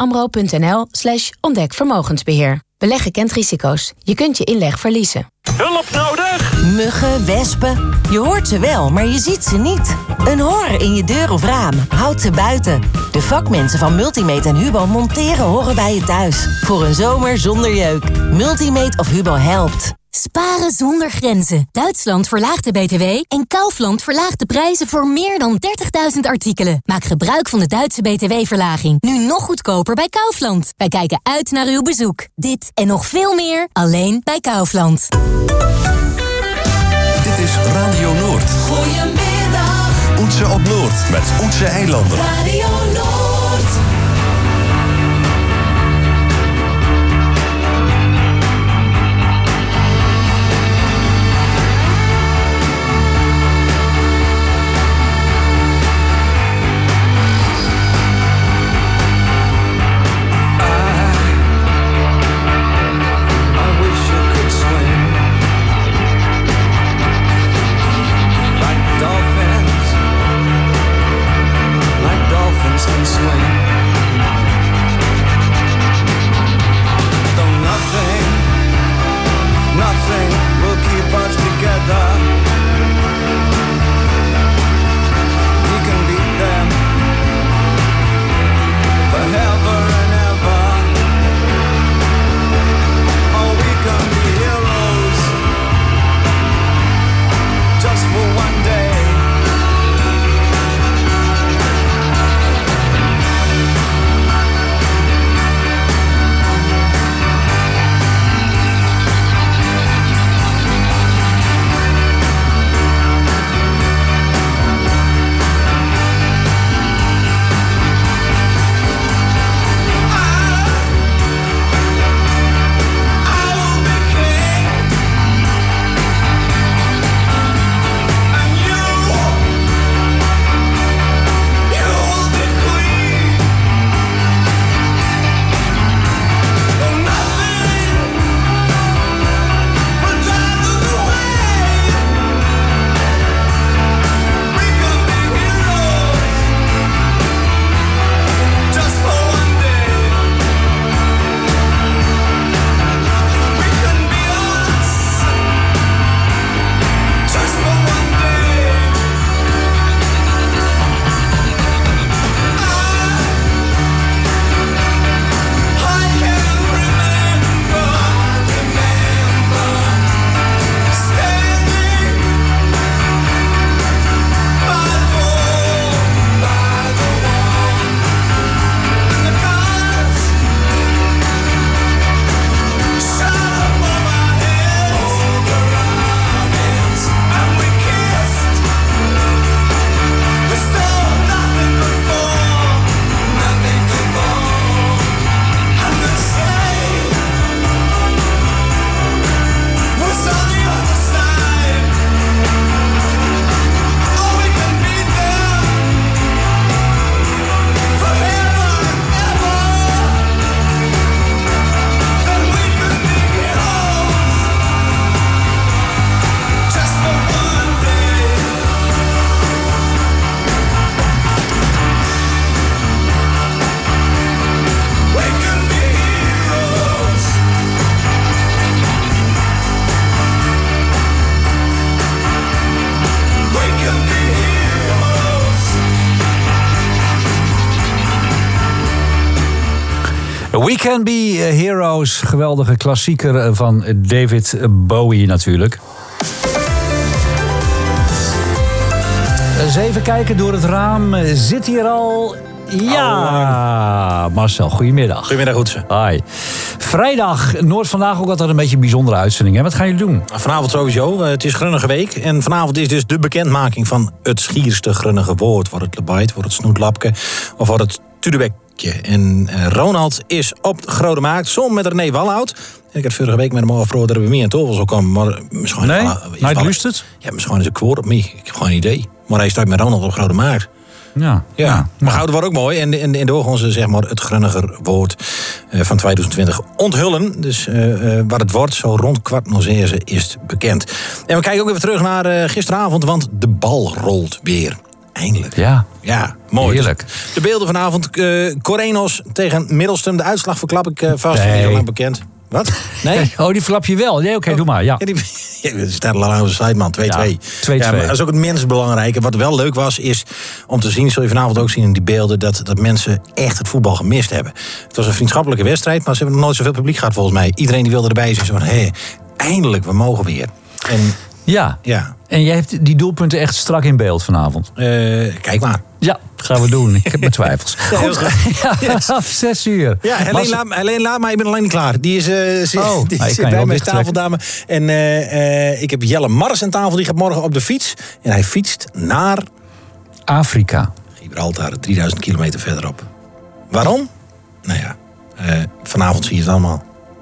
abnamro.nl/ontdekvermogensbeheer. Beleggen kent risico's. Je kunt je inleg verliezen. Hulp nodig? Muggen, wespen. Je hoort ze wel, maar je ziet ze niet. Een horen in je deur of raam houdt ze buiten. De vakmensen van Multimate en Hubo monteren horen bij je thuis. Voor een zomer zonder jeuk. Multimate of Hubo helpt. Sparen zonder grenzen. Duitsland verlaagt de BTW en Kaufland verlaagt de prijzen voor meer dan 30.000 artikelen. Maak gebruik van de Duitse BTW-verlaging. Nu nog goedkoper bij Kaufland. Wij kijken uit naar uw bezoek. Dit en nog veel meer alleen bij Kaufland. Dit is Radio Noord. Goedemiddag. Oetse op Noord met Oetse Eilander. Radio Noord. Can swim We Can Be Heroes, geweldige klassieker van David Bowie natuurlijk. Eens even kijken door het raam. Zit hier al... Ja, Marcel, goedemiddag. Goedemiddag, Goedse. Hoi. Vrijdag, Noord vandaag ook altijd een beetje een bijzondere uitzending. Hè? Wat gaan jullie doen? Vanavond sowieso. Het is Grunnige Week. En vanavond is dus de bekendmaking van het schierste grunnige woord. Wordt het lebait, wordt het snoetlapke of wordt het tudebekje. En Ronald is op de Grote Markt, samen met René Walhout. En ik had vorige week met hem afgesproken dat we meer aan tafel zou komen. Maar misschien nee? Hij lust het? Ja, misschien is een quote op mij. Ik heb geen idee. Maar hij staat met Ronald op de Grote Markt. Ja. Maar goud wordt ook mooi. En door gaan ze zeg maar, het grunniger woord van 2020 onthullen. Dus wat het wordt, zo rond 6:15 is bekend. En we kijken ook even terug naar gisteravond, want de bal rolt weer. Eindelijk. Ja, mooi. Heerlijk. Dus de beelden vanavond. Corenos tegen Middelstum. De uitslag verklap ik vast. Nee. Heel lang bekend. Wat? Nee? Oh, die flap je wel. Nee, oké, doe maar. Ja. Die staat al aan de site, man. 2-2. Ja, 2-2. Ja, maar dat is ook het minst belangrijke. Wat wel leuk was, is om te zien, zul je vanavond ook zien in die beelden, dat mensen echt het voetbal gemist hebben. Het was een vriendschappelijke wedstrijd, maar ze hebben nog nooit zoveel publiek gehad volgens mij. Iedereen die wilde erbij zijn. Zo van, eindelijk, we mogen weer. En, ja. En jij hebt die doelpunten echt strak in beeld vanavond. Kijk maar. Ja, gaan we doen. Ik heb mijn twijfels. Goed, vanaf 6 uur. Ja, Helene laat maar, ik ben alleen niet klaar. Die zit bij mijn tafeldame. En ik heb Jelle Mars aan tafel, die gaat morgen op de fiets. En hij fietst naar... Afrika. Gibraltar, 3000 kilometer verderop. Waarom? Nou ja, vanavond zie je het allemaal.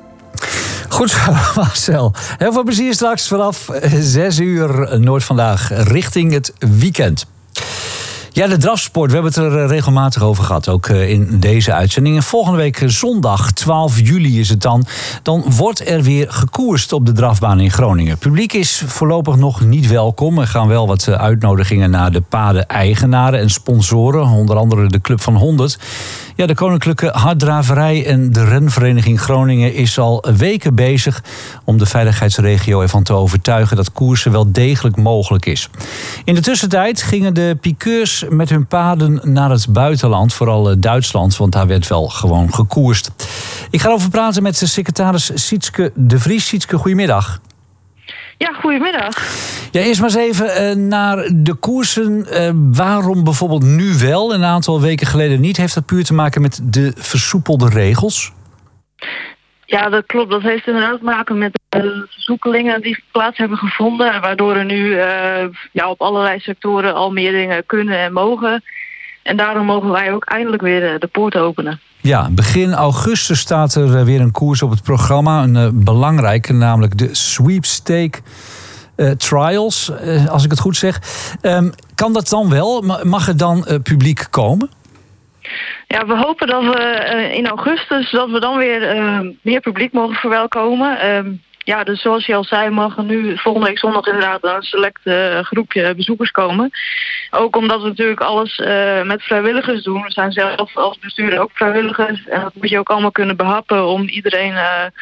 Goed zo, Marcel. Heel veel plezier straks vanaf 6 uur Noord vandaag richting het weekend. Ja, de drafsport, we hebben het er regelmatig over gehad, ook in deze uitzending. En volgende week zondag, 12 juli is het dan. Dan wordt er weer gekoerst op de drafbaan in Groningen. Publiek is voorlopig nog niet welkom. Er gaan wel wat uitnodigingen naar de paden-eigenaren en sponsoren. Onder andere de Club van 100. Ja, de Koninklijke Harddraverij en de Renvereniging Groningen is al weken bezig om de veiligheidsregio ervan te overtuigen dat koersen wel degelijk mogelijk is. In de tussentijd gingen de piqueurs met hun paden naar het buitenland, vooral Duitsland, want daar werd wel gewoon gekoerst. Ik ga erover praten met de secretaris Sietske de Vries. Sietske, goedemiddag. Ja, goedemiddag. Ja, eerst maar eens even naar de koersen. Waarom bijvoorbeeld nu wel, een aantal weken geleden niet? Heeft dat puur te maken met de versoepelde regels? Ja, dat klopt. Dat heeft inderdaad te maken met de versoepelingen die plaats hebben gevonden. Waardoor er nu op allerlei sectoren al meer dingen kunnen en mogen. En daarom mogen wij ook eindelijk weer de poort openen. Ja, begin augustus staat er weer een koers op het programma. Een belangrijke, namelijk de Sweepstake Trials, als ik het goed zeg. Kan dat dan wel? Mag er dan publiek komen? Ja, we hopen dat we in augustus dat we dan weer meer publiek mogen verwelkomen. Dus zoals je al zei, mag er nu volgende week zondag inderdaad een select groepje bezoekers komen. Ook omdat we natuurlijk alles met vrijwilligers doen. We zijn zelf als bestuurder ook vrijwilligers. En dat moet je ook allemaal kunnen behappen om iedereen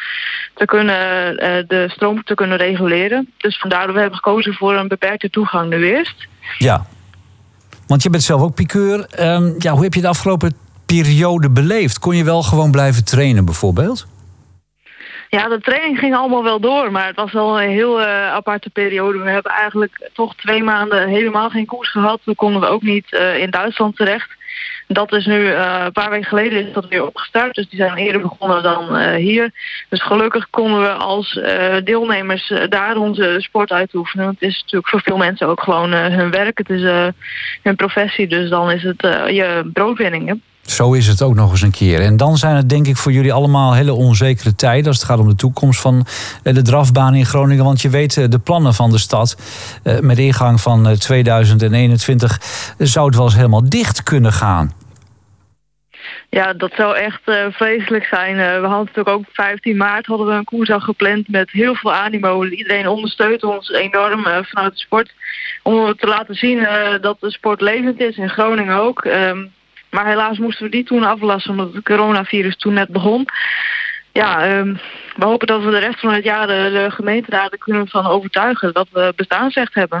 de stroom te kunnen reguleren. Dus vandaar dat we hebben gekozen voor een beperkte toegang nu eerst. Ja, want je bent zelf ook piqueur. Hoe heb je de afgelopen periode beleefd? Kon je wel gewoon blijven trainen bijvoorbeeld? Ja, de training ging allemaal wel door, maar het was wel een heel aparte periode. We hebben eigenlijk toch 2 maanden helemaal geen koers gehad. Toen konden we ook niet in Duitsland terecht. Dat is nu, een paar weken geleden is dat weer opgestart. Dus die zijn eerder begonnen dan hier. Dus gelukkig konden we als deelnemers daar onze sport uitoefenen. Het is natuurlijk voor veel mensen ook gewoon hun werk. Het is hun professie, dus dan is het je broodwinning, hè? Zo is het ook nog eens een keer. En dan zijn het denk ik voor jullie allemaal hele onzekere tijden als het gaat om de toekomst van de drafbaan in Groningen. Want je weet de plannen van de stad. Met ingang van 2021 zou het wel eens helemaal dicht kunnen gaan. Ja, dat zou echt vreselijk zijn. We hadden natuurlijk ook 15 maart hadden we een koers al gepland met heel veel animo. Iedereen ondersteunt ons enorm vanuit de sport. Om te laten zien dat de sport levend is, in Groningen ook. Maar helaas moesten we die toen aflassen omdat het coronavirus toen net begon. Ja, we hopen dat we de rest van het jaar de gemeenteraden kunnen van overtuigen dat we bestaansrecht hebben.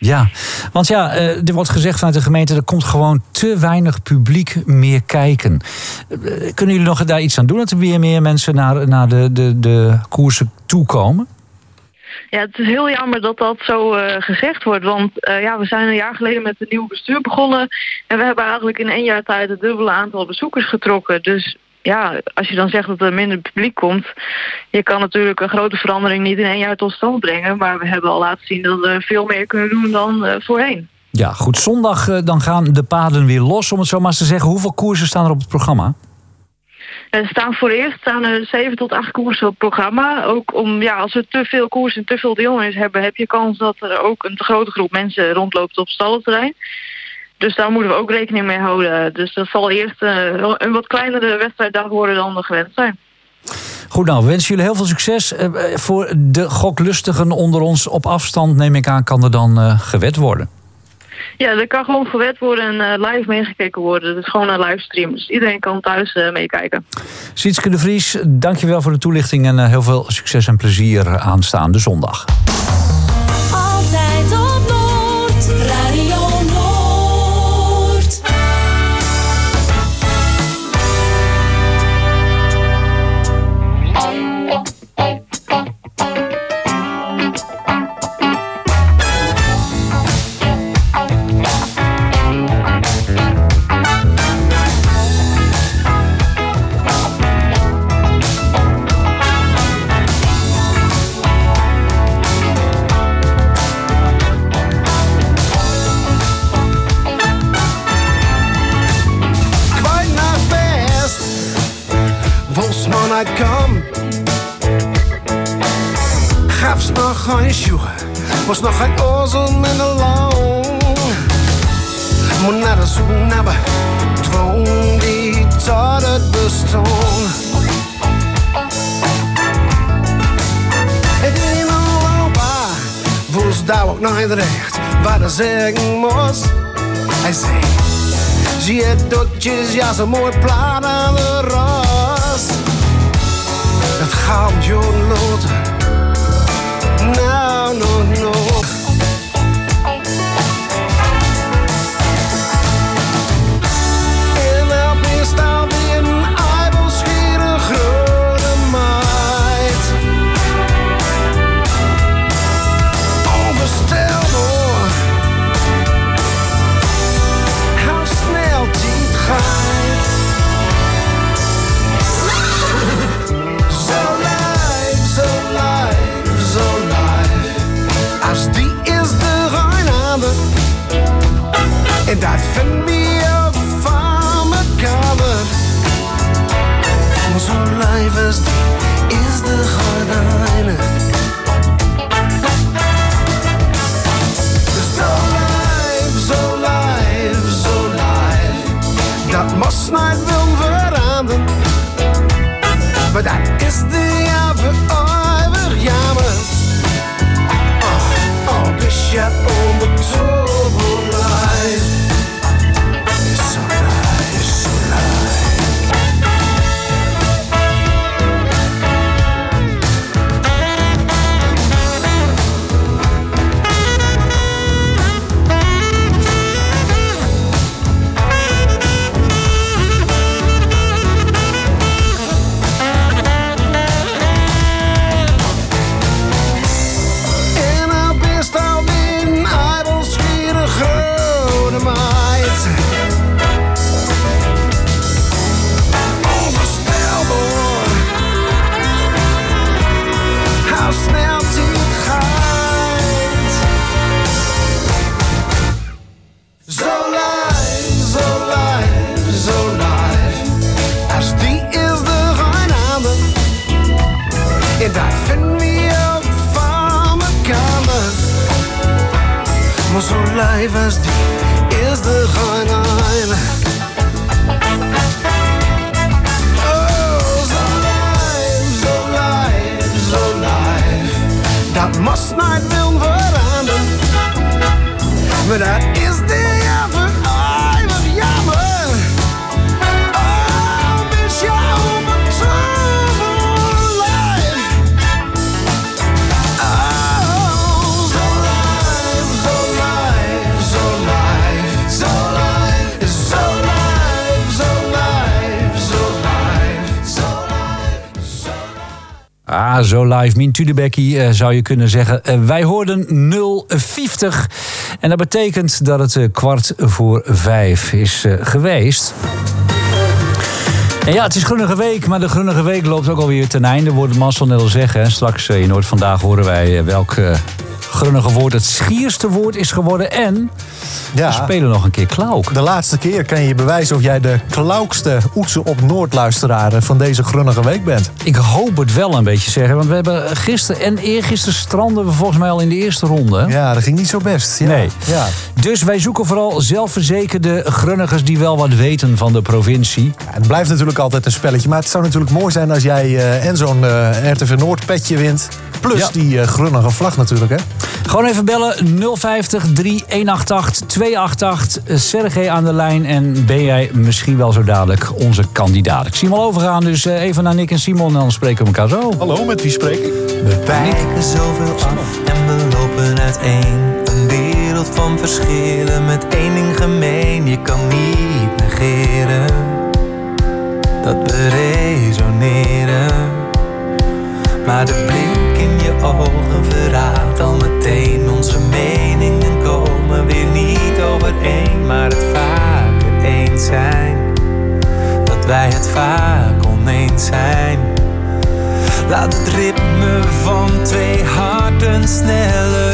Ja, want er wordt gezegd vanuit de gemeente... er komt gewoon te weinig publiek meer kijken. Kunnen jullie nog daar iets aan doen... dat er weer meer mensen naar de koersen toekomen? Ja, het is heel jammer dat dat zo gezegd wordt. Want we zijn een jaar geleden met een nieuw bestuur begonnen. En we hebben eigenlijk in 1 jaar tijd het dubbele aantal bezoekers getrokken. Dus ja, als je dan zegt dat er minder publiek komt... je kan natuurlijk een grote verandering niet in 1 jaar tot stand brengen. Maar we hebben al laten zien dat we veel meer kunnen doen dan voorheen. Ja, goed. Zondag dan gaan de paden weer los, om het zo maar eens te zeggen. Hoeveel koersen staan er op het programma? Er staan er 7 tot 8 koersen op het programma. Ook als we te veel koersen en te veel deelnemers hebben... heb je kans dat er ook een te grote groep mensen rondloopt op het stallenterrein. Dus daar moeten we ook rekening mee houden. Dus dat zal eerst een wat kleinere wedstrijddag worden dan we gewend zijn. Goed, nou, we wensen jullie heel veel succes. Voor de goklustigen onder ons op afstand, neem ik aan, kan er dan gewed worden? Ja, er kan gewoon gewed worden en live meegekeken worden. Het is gewoon een livestream, dus iedereen kan thuis meekijken. Sietske de Vries, dankjewel voor de toelichting... en heel veel succes en plezier aanstaande zondag. Altijd op Noord, Radio Noord. Kom. Gaf's nog geen schoen, was nog geen ozel met een loon. Moet naar de zoen hebben, dwong die tot het bestond. Ik in Europa, woest daar ook nog niet recht, wat er zeggen moest. Hij zei, zie je dotjes, ja zo mooi plaat aan de ras. Het gaat je loten, nou, no. En er is daar weer een eibelschiere grote meid. Onvoorstelbaar, hoe snel die gaat. Zo live, als die is de Rheinlande. En dat vinden we van elkaar. Maar zo live als die is de Rheinlande. Zo live, dat moest niet willen veranderen. Maar dat is de ja voor jammer. Oh, dus ja, onbetoonbaar live. Is zo live, zo live. En dat vinden we ook van elkaar. Maar zo live als die is de Rheinlande. Oh, zo live. Dat moest niet willen veranderen. Maar dat is de ja voor eeuwig jammer. Oh, mis jou zo live, Zo live. Mien Tudebekkie zou je kunnen zeggen. Wij hoorden 050. En dat betekent dat het 4:15 is geweest. En ja, het is Grunnige Week, maar de Grunnige Week loopt ook alweer ten einde. Wordt Marcel net al zeggen. Straks in Noord Vandaag horen wij welk grunnige woord het schierste woord is geworden. En we spelen nog een keer Klauk. De laatste keer kan je bewijzen of jij de klaukste Oetse op Noord luisteraar van deze Grunnige Week bent. Ik hoop het wel een beetje zeggen. Want we hebben gisteren en eergisteren stranden we volgens mij al in de eerste ronde. Ja, dat ging niet zo best. Ja. Nee. Ja. Dus wij zoeken vooral zelfverzekerde grunnigers die wel wat weten van de provincie. Ja, het blijft natuurlijk altijd een spelletje. Maar het zou natuurlijk mooi zijn als jij en zo'n RTV Noord petje wint. Plus die grunnige vlag natuurlijk, hè? Gewoon even bellen 050 3188 288. Sergej aan de lijn en ben jij misschien wel zo dadelijk onze kandidaat. Ik zie hem al overgaan, dus even naar Nick en Simon en dan spreken we elkaar zo. Hallo, met wie spreek ik? We wijken zoveel af en we lopen uiteen. Een wereld van verschillen met één ding gemeen. Je kan niet negeren dat we resoneren. Maar de blik in je ogen verraadt al meteen. Onze meningen komen weer niet overeen. Maar het vaker eens zijn, dat wij het vaak oneens zijn. Laat het ritme van twee harten sneller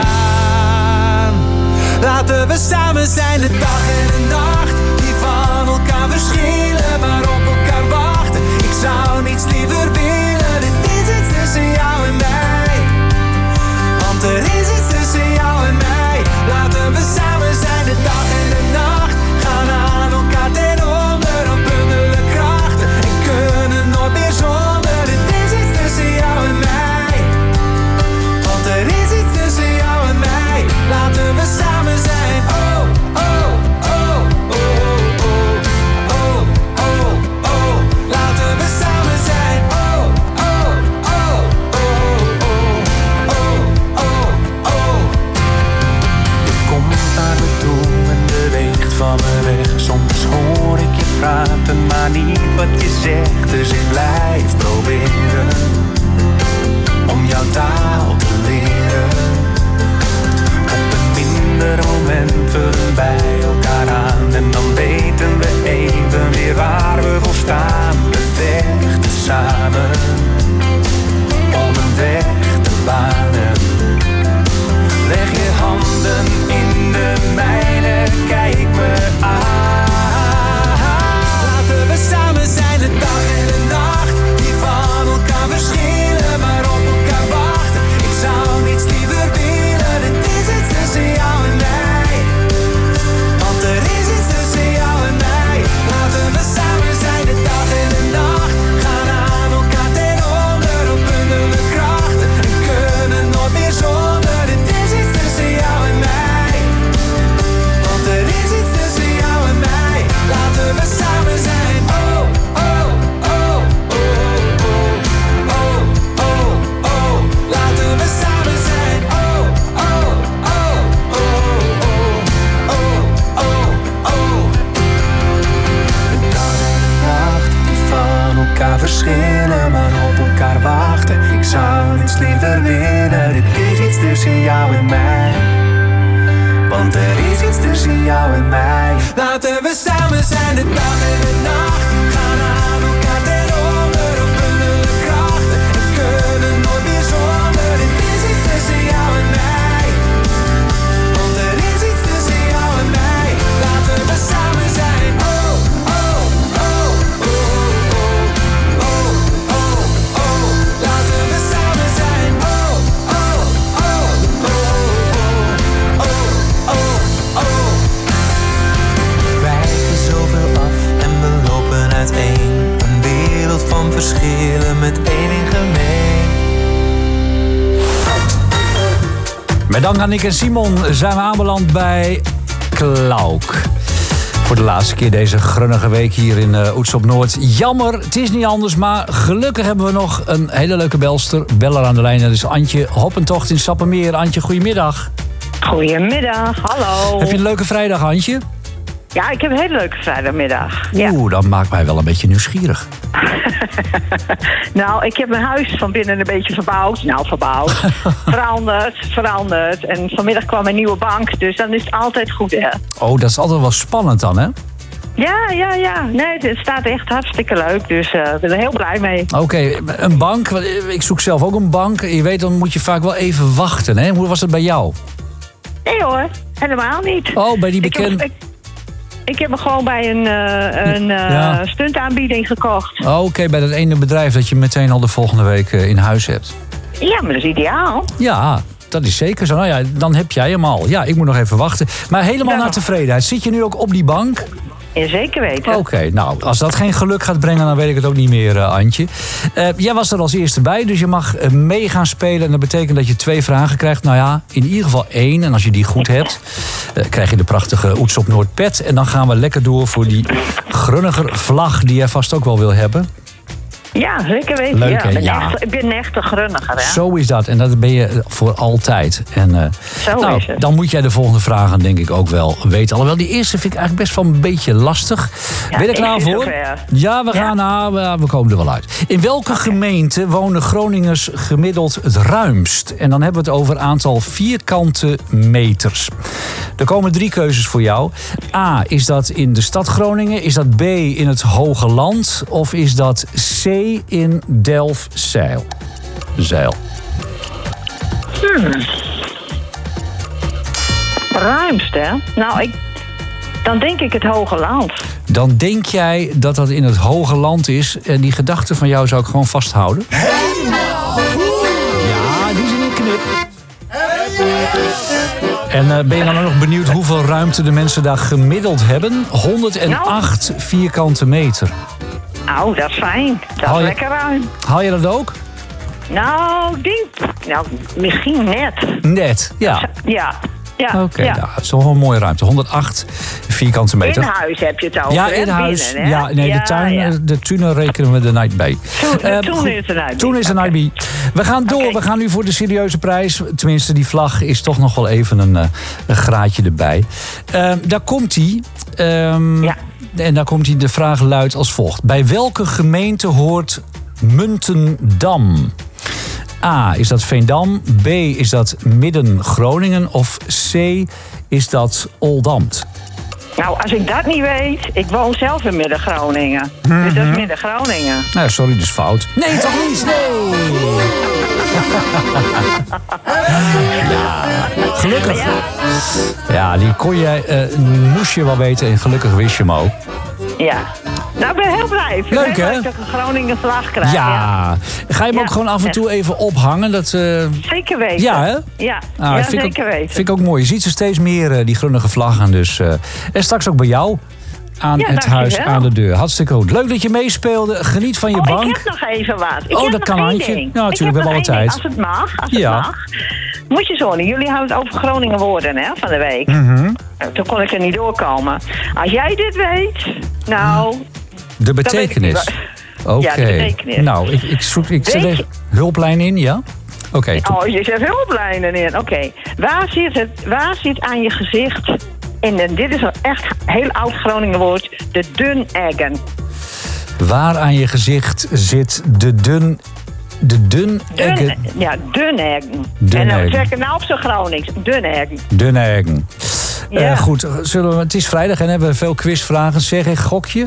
slaan. Laten we samen zijn de dag en de nacht, die van elkaar verschillen, maar op elkaar wachten. Ik zou niets liever willen, dit is iets tussen jou en mij. Want er is iets tussen jou en mij. Laten we samen zijn de dag en de nacht, gaan aan elkaar ten onder op bundelen krachten. En kunnen nooit meer zonder, dit is iets tussen jou en mij. Want er is iets tussen jou en mij. Laten we samen zijn. Oh, oh, oh, oh, oh, oh, oh, oh. Laten we samen zijn. Oh, oh, oh, oh, oh, oh, oh, oh. Je komt naar me toe en beweegt van me weg. Soms hoor ik je praten, maar niet wat je zegt. Dus ik blijf proberen om jouw taal te leren. Op een minder moment vullen wij elkaar aan. En dan weten we even weer waar we voor staan. We vechten samen om een weg te banen. Leg je handen in de mijne, kijk me aan. Laten we samen zijn de dag en de nacht, die van elkaar verschillen, maar op elkaar wachten. Ik zou niets liever willen, dit is iets tussen jou en mij. Want er is iets tussen jou en mij. Laten we samen zijn de dag en de nacht, gaan aan elkaar ten onder op bundelen krachten. En kunnen nooit meer zonder, dit is iets tussen jou en mij. Want er is iets tussen jou en mij. Laten we samen zijn. Oh, oh, oh, oh, oh, oh, oh, oh. Laten we samen zijn. Oh, oh, oh, oh, oh, oh, oh, oh. De dag en de nacht die van elkaar verschillen, maar op elkaar wachten. Ik zou niets liever willen, dit is iets tussen jou en mij. Want er is iets tussen jou en mij. Laten we samen zijn de dag en de nacht, gaan aan elkaar ten onder op bundelen krachten. En kunnen nooit meer zonder, dit is iets tussen jou en mij. Want er is iets tussen jou en mij. Laten we samen zijn. Oh, oh, oh, oh, oh, oh, oh, oh. Laten we samen zijn. Oh, oh, oh, oh, oh, oh, oh, oh. Wijken zoveel af en we lopen uiteen. Een wereld van verschillen met één ding gemeen. Met dank aan Nick en Simon zijn we aanbeland bij Klauk. Voor de laatste keer deze grunnige week hier in Oets op Noord. Jammer, het is niet anders, maar gelukkig hebben we nog een hele leuke beller aan de lijn. Dat is Antje Hoppentocht in Sappemeer. Antje, goedemiddag. Goedemiddag, hallo. Heb je een leuke vrijdag, Antje? Ja, ik heb een hele leuke vrijdagmiddag. Ja. Oeh, dat maakt mij wel een beetje nieuwsgierig. Nou, ik heb mijn huis van binnen een beetje verbouwd. veranderd. En vanmiddag kwam een nieuwe bank, dus dan is het altijd goed, hè? Oh, dat is altijd wel spannend dan, hè? Ja. Nee, het staat echt hartstikke leuk, dus ik ben er heel blij mee. Oké, een bank. Ik zoek zelf ook een bank. Je weet, dan moet je vaak wel even wachten, hè? Hoe was het bij jou? Nee hoor, helemaal niet. Oh, bij die bekende... Ik heb me gewoon bij een stuntaanbieding gekocht. Oh, oké, bij dat ene bedrijf dat je meteen al de volgende week in huis hebt. Ja, maar dat is ideaal. Ja, dat is zeker zo. Nou ja, dan heb jij hem al. Ja, ik moet nog even wachten. Maar helemaal naar tevredenheid. Zit je nu ook op die bank? Ja, zeker weten. Oké, nou, als dat geen geluk gaat brengen, dan weet ik het ook niet meer, Antje. Jij was er als eerste bij, dus je mag mee gaan spelen. En dat betekent dat je 2 vragen krijgt. Nou ja, in ieder geval 1. En als je die goed hebt, krijg je de prachtige Oets op Noord pet. En dan gaan we lekker door voor die Grunniger vlag die jij vast ook wel wil hebben. Ja, zeker weten. Leuk, ja. Ik ben een echte grunniger, hè? Zo is dat. En dat ben je voor altijd. En, Zo is het. Dan moet jij de volgende vragen denk ik ook wel weten. Alhoewel, die eerste vind ik eigenlijk best wel een beetje lastig. Ja, ben je er klaar voor? Zover. Ja, we komen er wel uit. In welke gemeente wonen Groningers gemiddeld het ruimst? En dan hebben we het over aantal vierkante meters. Er komen 3 keuzes voor jou. A, is dat in de stad Groningen? Is dat B, in het Hoge Land? Of is dat C, in Delfzijl? Ruimst, hè? Nou, dan denk ik het Hoge Land. Dan denk jij dat dat in het Hoge Land is. En die gedachte van jou zou ik gewoon vasthouden. Ja, die is in een knip. En ben je dan ook nog benieuwd hoeveel ruimte de mensen daar gemiddeld hebben? 108 vierkante meter. Nou, dat is fijn. Dat is lekker ruim. Haal je dat ook? Nou, misschien net. Net, ja. Ja. Oké, ja, het is wel een mooie ruimte. 108 vierkante meter. In huis heb je het over. Ja, in huis. Binnen, ja, nee, de tuin, de tuinen rekenen we er niet bij. Toen is er niet bij. We gaan door. We gaan nu voor de serieuze prijs. Tenminste, die vlag is toch nog wel even een graadje erbij. Daar komt hij. En daar komt hij. De vraag luidt als volgt. Bij welke gemeente hoort Muntendam? A, is dat Veendam? B, is dat Midden-Groningen? Of C, is dat Oldambt? Nou, als ik dat niet weet... Ik woon zelf in Midden-Groningen. Dus dat is Midden-Groningen. Nou, sorry, dus fout. Nee, toch niet? Nee! Ja, gelukkig. Ja, die kon jij... moest je wel weten en gelukkig wist je hem ook. Ja. Nou, ik ben heel blij. Leuk, hè? Dat ik een Groningen vlag krijg. Ja. Ga je hem ook gewoon af en toe even ophangen? Dat, Zeker weten. Ja, hè? Ja, zeker weten. Vind ik ook mooi. Je ziet ze steeds meer, die Grunnige vlaggen. Dus, en straks ook bij jou. Aan het huis, aan de deur. Hartstikke goed. Leuk dat je meespeelde. Geniet van je bank. Ik heb nog even wat. Dat kan, Antje. Ja, natuurlijk, we hebben alle tijd. Als het mag. Moet je zo. Jullie hadden het over Groningen woorden, hè, van de week. Toen kon ik er niet doorkomen. Als jij dit weet, nou... De betekenis. Oké. Ja, de betekenis. Nou, ik zet even hulplijn in, ja? Oké. Je zet hulplijnen in. Oké. Waar zit aan je gezicht... En dit is een echt heel oud Groningen woord. De duneggen. Waar aan je gezicht zit de duneggen? Ja, duneggen. En dan zeg ik nou op zo'n Gronings. Duneggen. Ja. Goed, het is vrijdag en hebben we veel quizvragen. Zeg een gokje?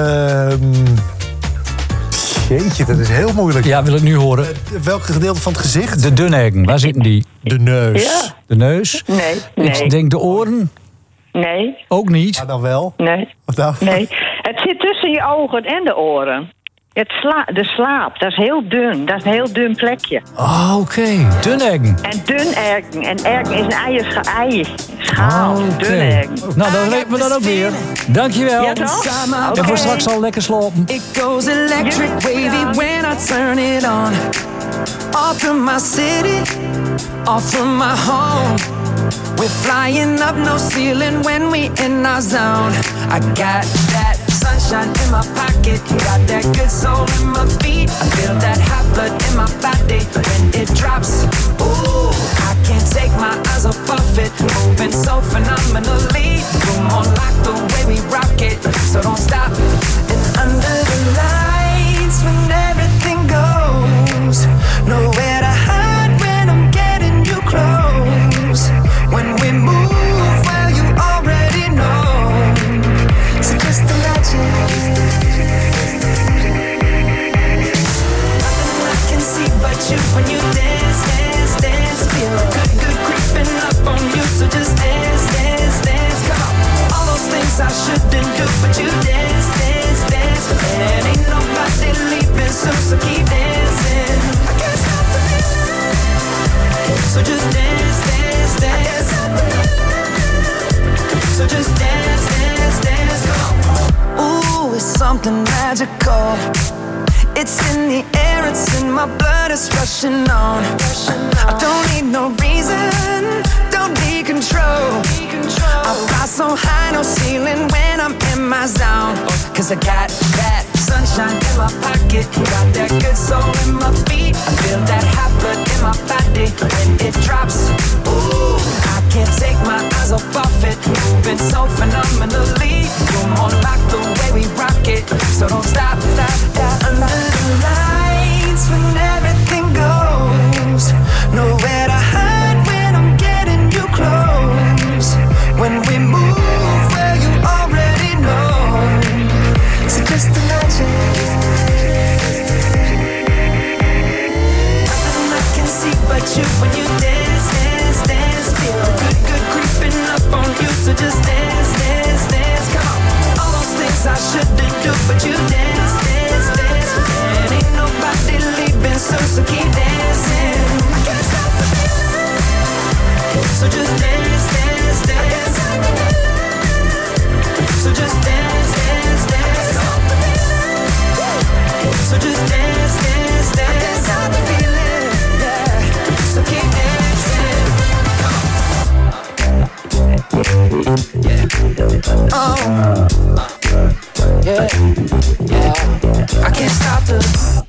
Jeetje, dat is heel moeilijk. Ja, wil ik nu horen. Welk gedeelte van het gezicht? De duneggen, waar zitten die? De neus. Ja. De neus? Nee. Ik denk de oren? Nee. Ook niet? Maar dan wel? Nee. Of nou? Nee. Het zit tussen je ogen en de oren. De slaap, dat is heel dun. Dat is een heel dun plekje. Oh, oké. Duneggen. En duneggen. En eggen is een eierschaal. Duneggen. Nou, dan weten we dat ook weer. Dankjewel. Ja, toch? En voor straks al lekker slopen. It goes electric wavy when I turn it on. Off from my city, off from my home. We're flying up no ceiling when we in our zone. I got that sunshine in my pocket, got that good soul in my feet. I feel that hot blood in my body when it drops. Ooh, I can't take my eyes off of it, moving so phenomenally. You're more like the way we rock it, so don't stop. And under the lights when everything goes, nowhere to hide when I'm getting you close. When we move, well, you already know. So just imagine. Nothing I can see but you when you dance, dance, dance. Feel good, good creeping up on you. So just dance, dance, dance. Come on. All those things I shouldn't do, but you dance, dance, dance. And ain't nobody leaving soon, so keep dancing. I can't stop the feeling. So just dance, dance, dance. So just dance, dance, dance. Come on. Ooh, it's something magical. It's in the air, it's in my blood, it's rushing on. I don't need no reason, don't need control. I fly so high, no ceiling when I'm in my zone. Cause I got that sunshine in my pocket, got that good soul in my feet. I feel that hot blood in my body when it drops. Ooh, I can't take my eyes off of it, moving so phenomenally. You're more like the way we rock it, so don't stop, stop, stop. Under the lights when everything goes, nowhere to hide when I'm getting you close. When we move, well, you already know. So just imagine. Nothing I can see but you when you dance, dance, dance. Feel good, good creeping up on you. So just dance, dance, dance. Come on. All those things I shouldn't do, but you dance, dance, dance. And ain't nobody leaving soon, so keep dancing. I can't stop the feeling. So just dance, dance, dance. So just dance, dance, dance. So just dance, dance, dance. Stop the feeling, yeah. So keep dancing. Oh, yeah, yeah. I can't stop the.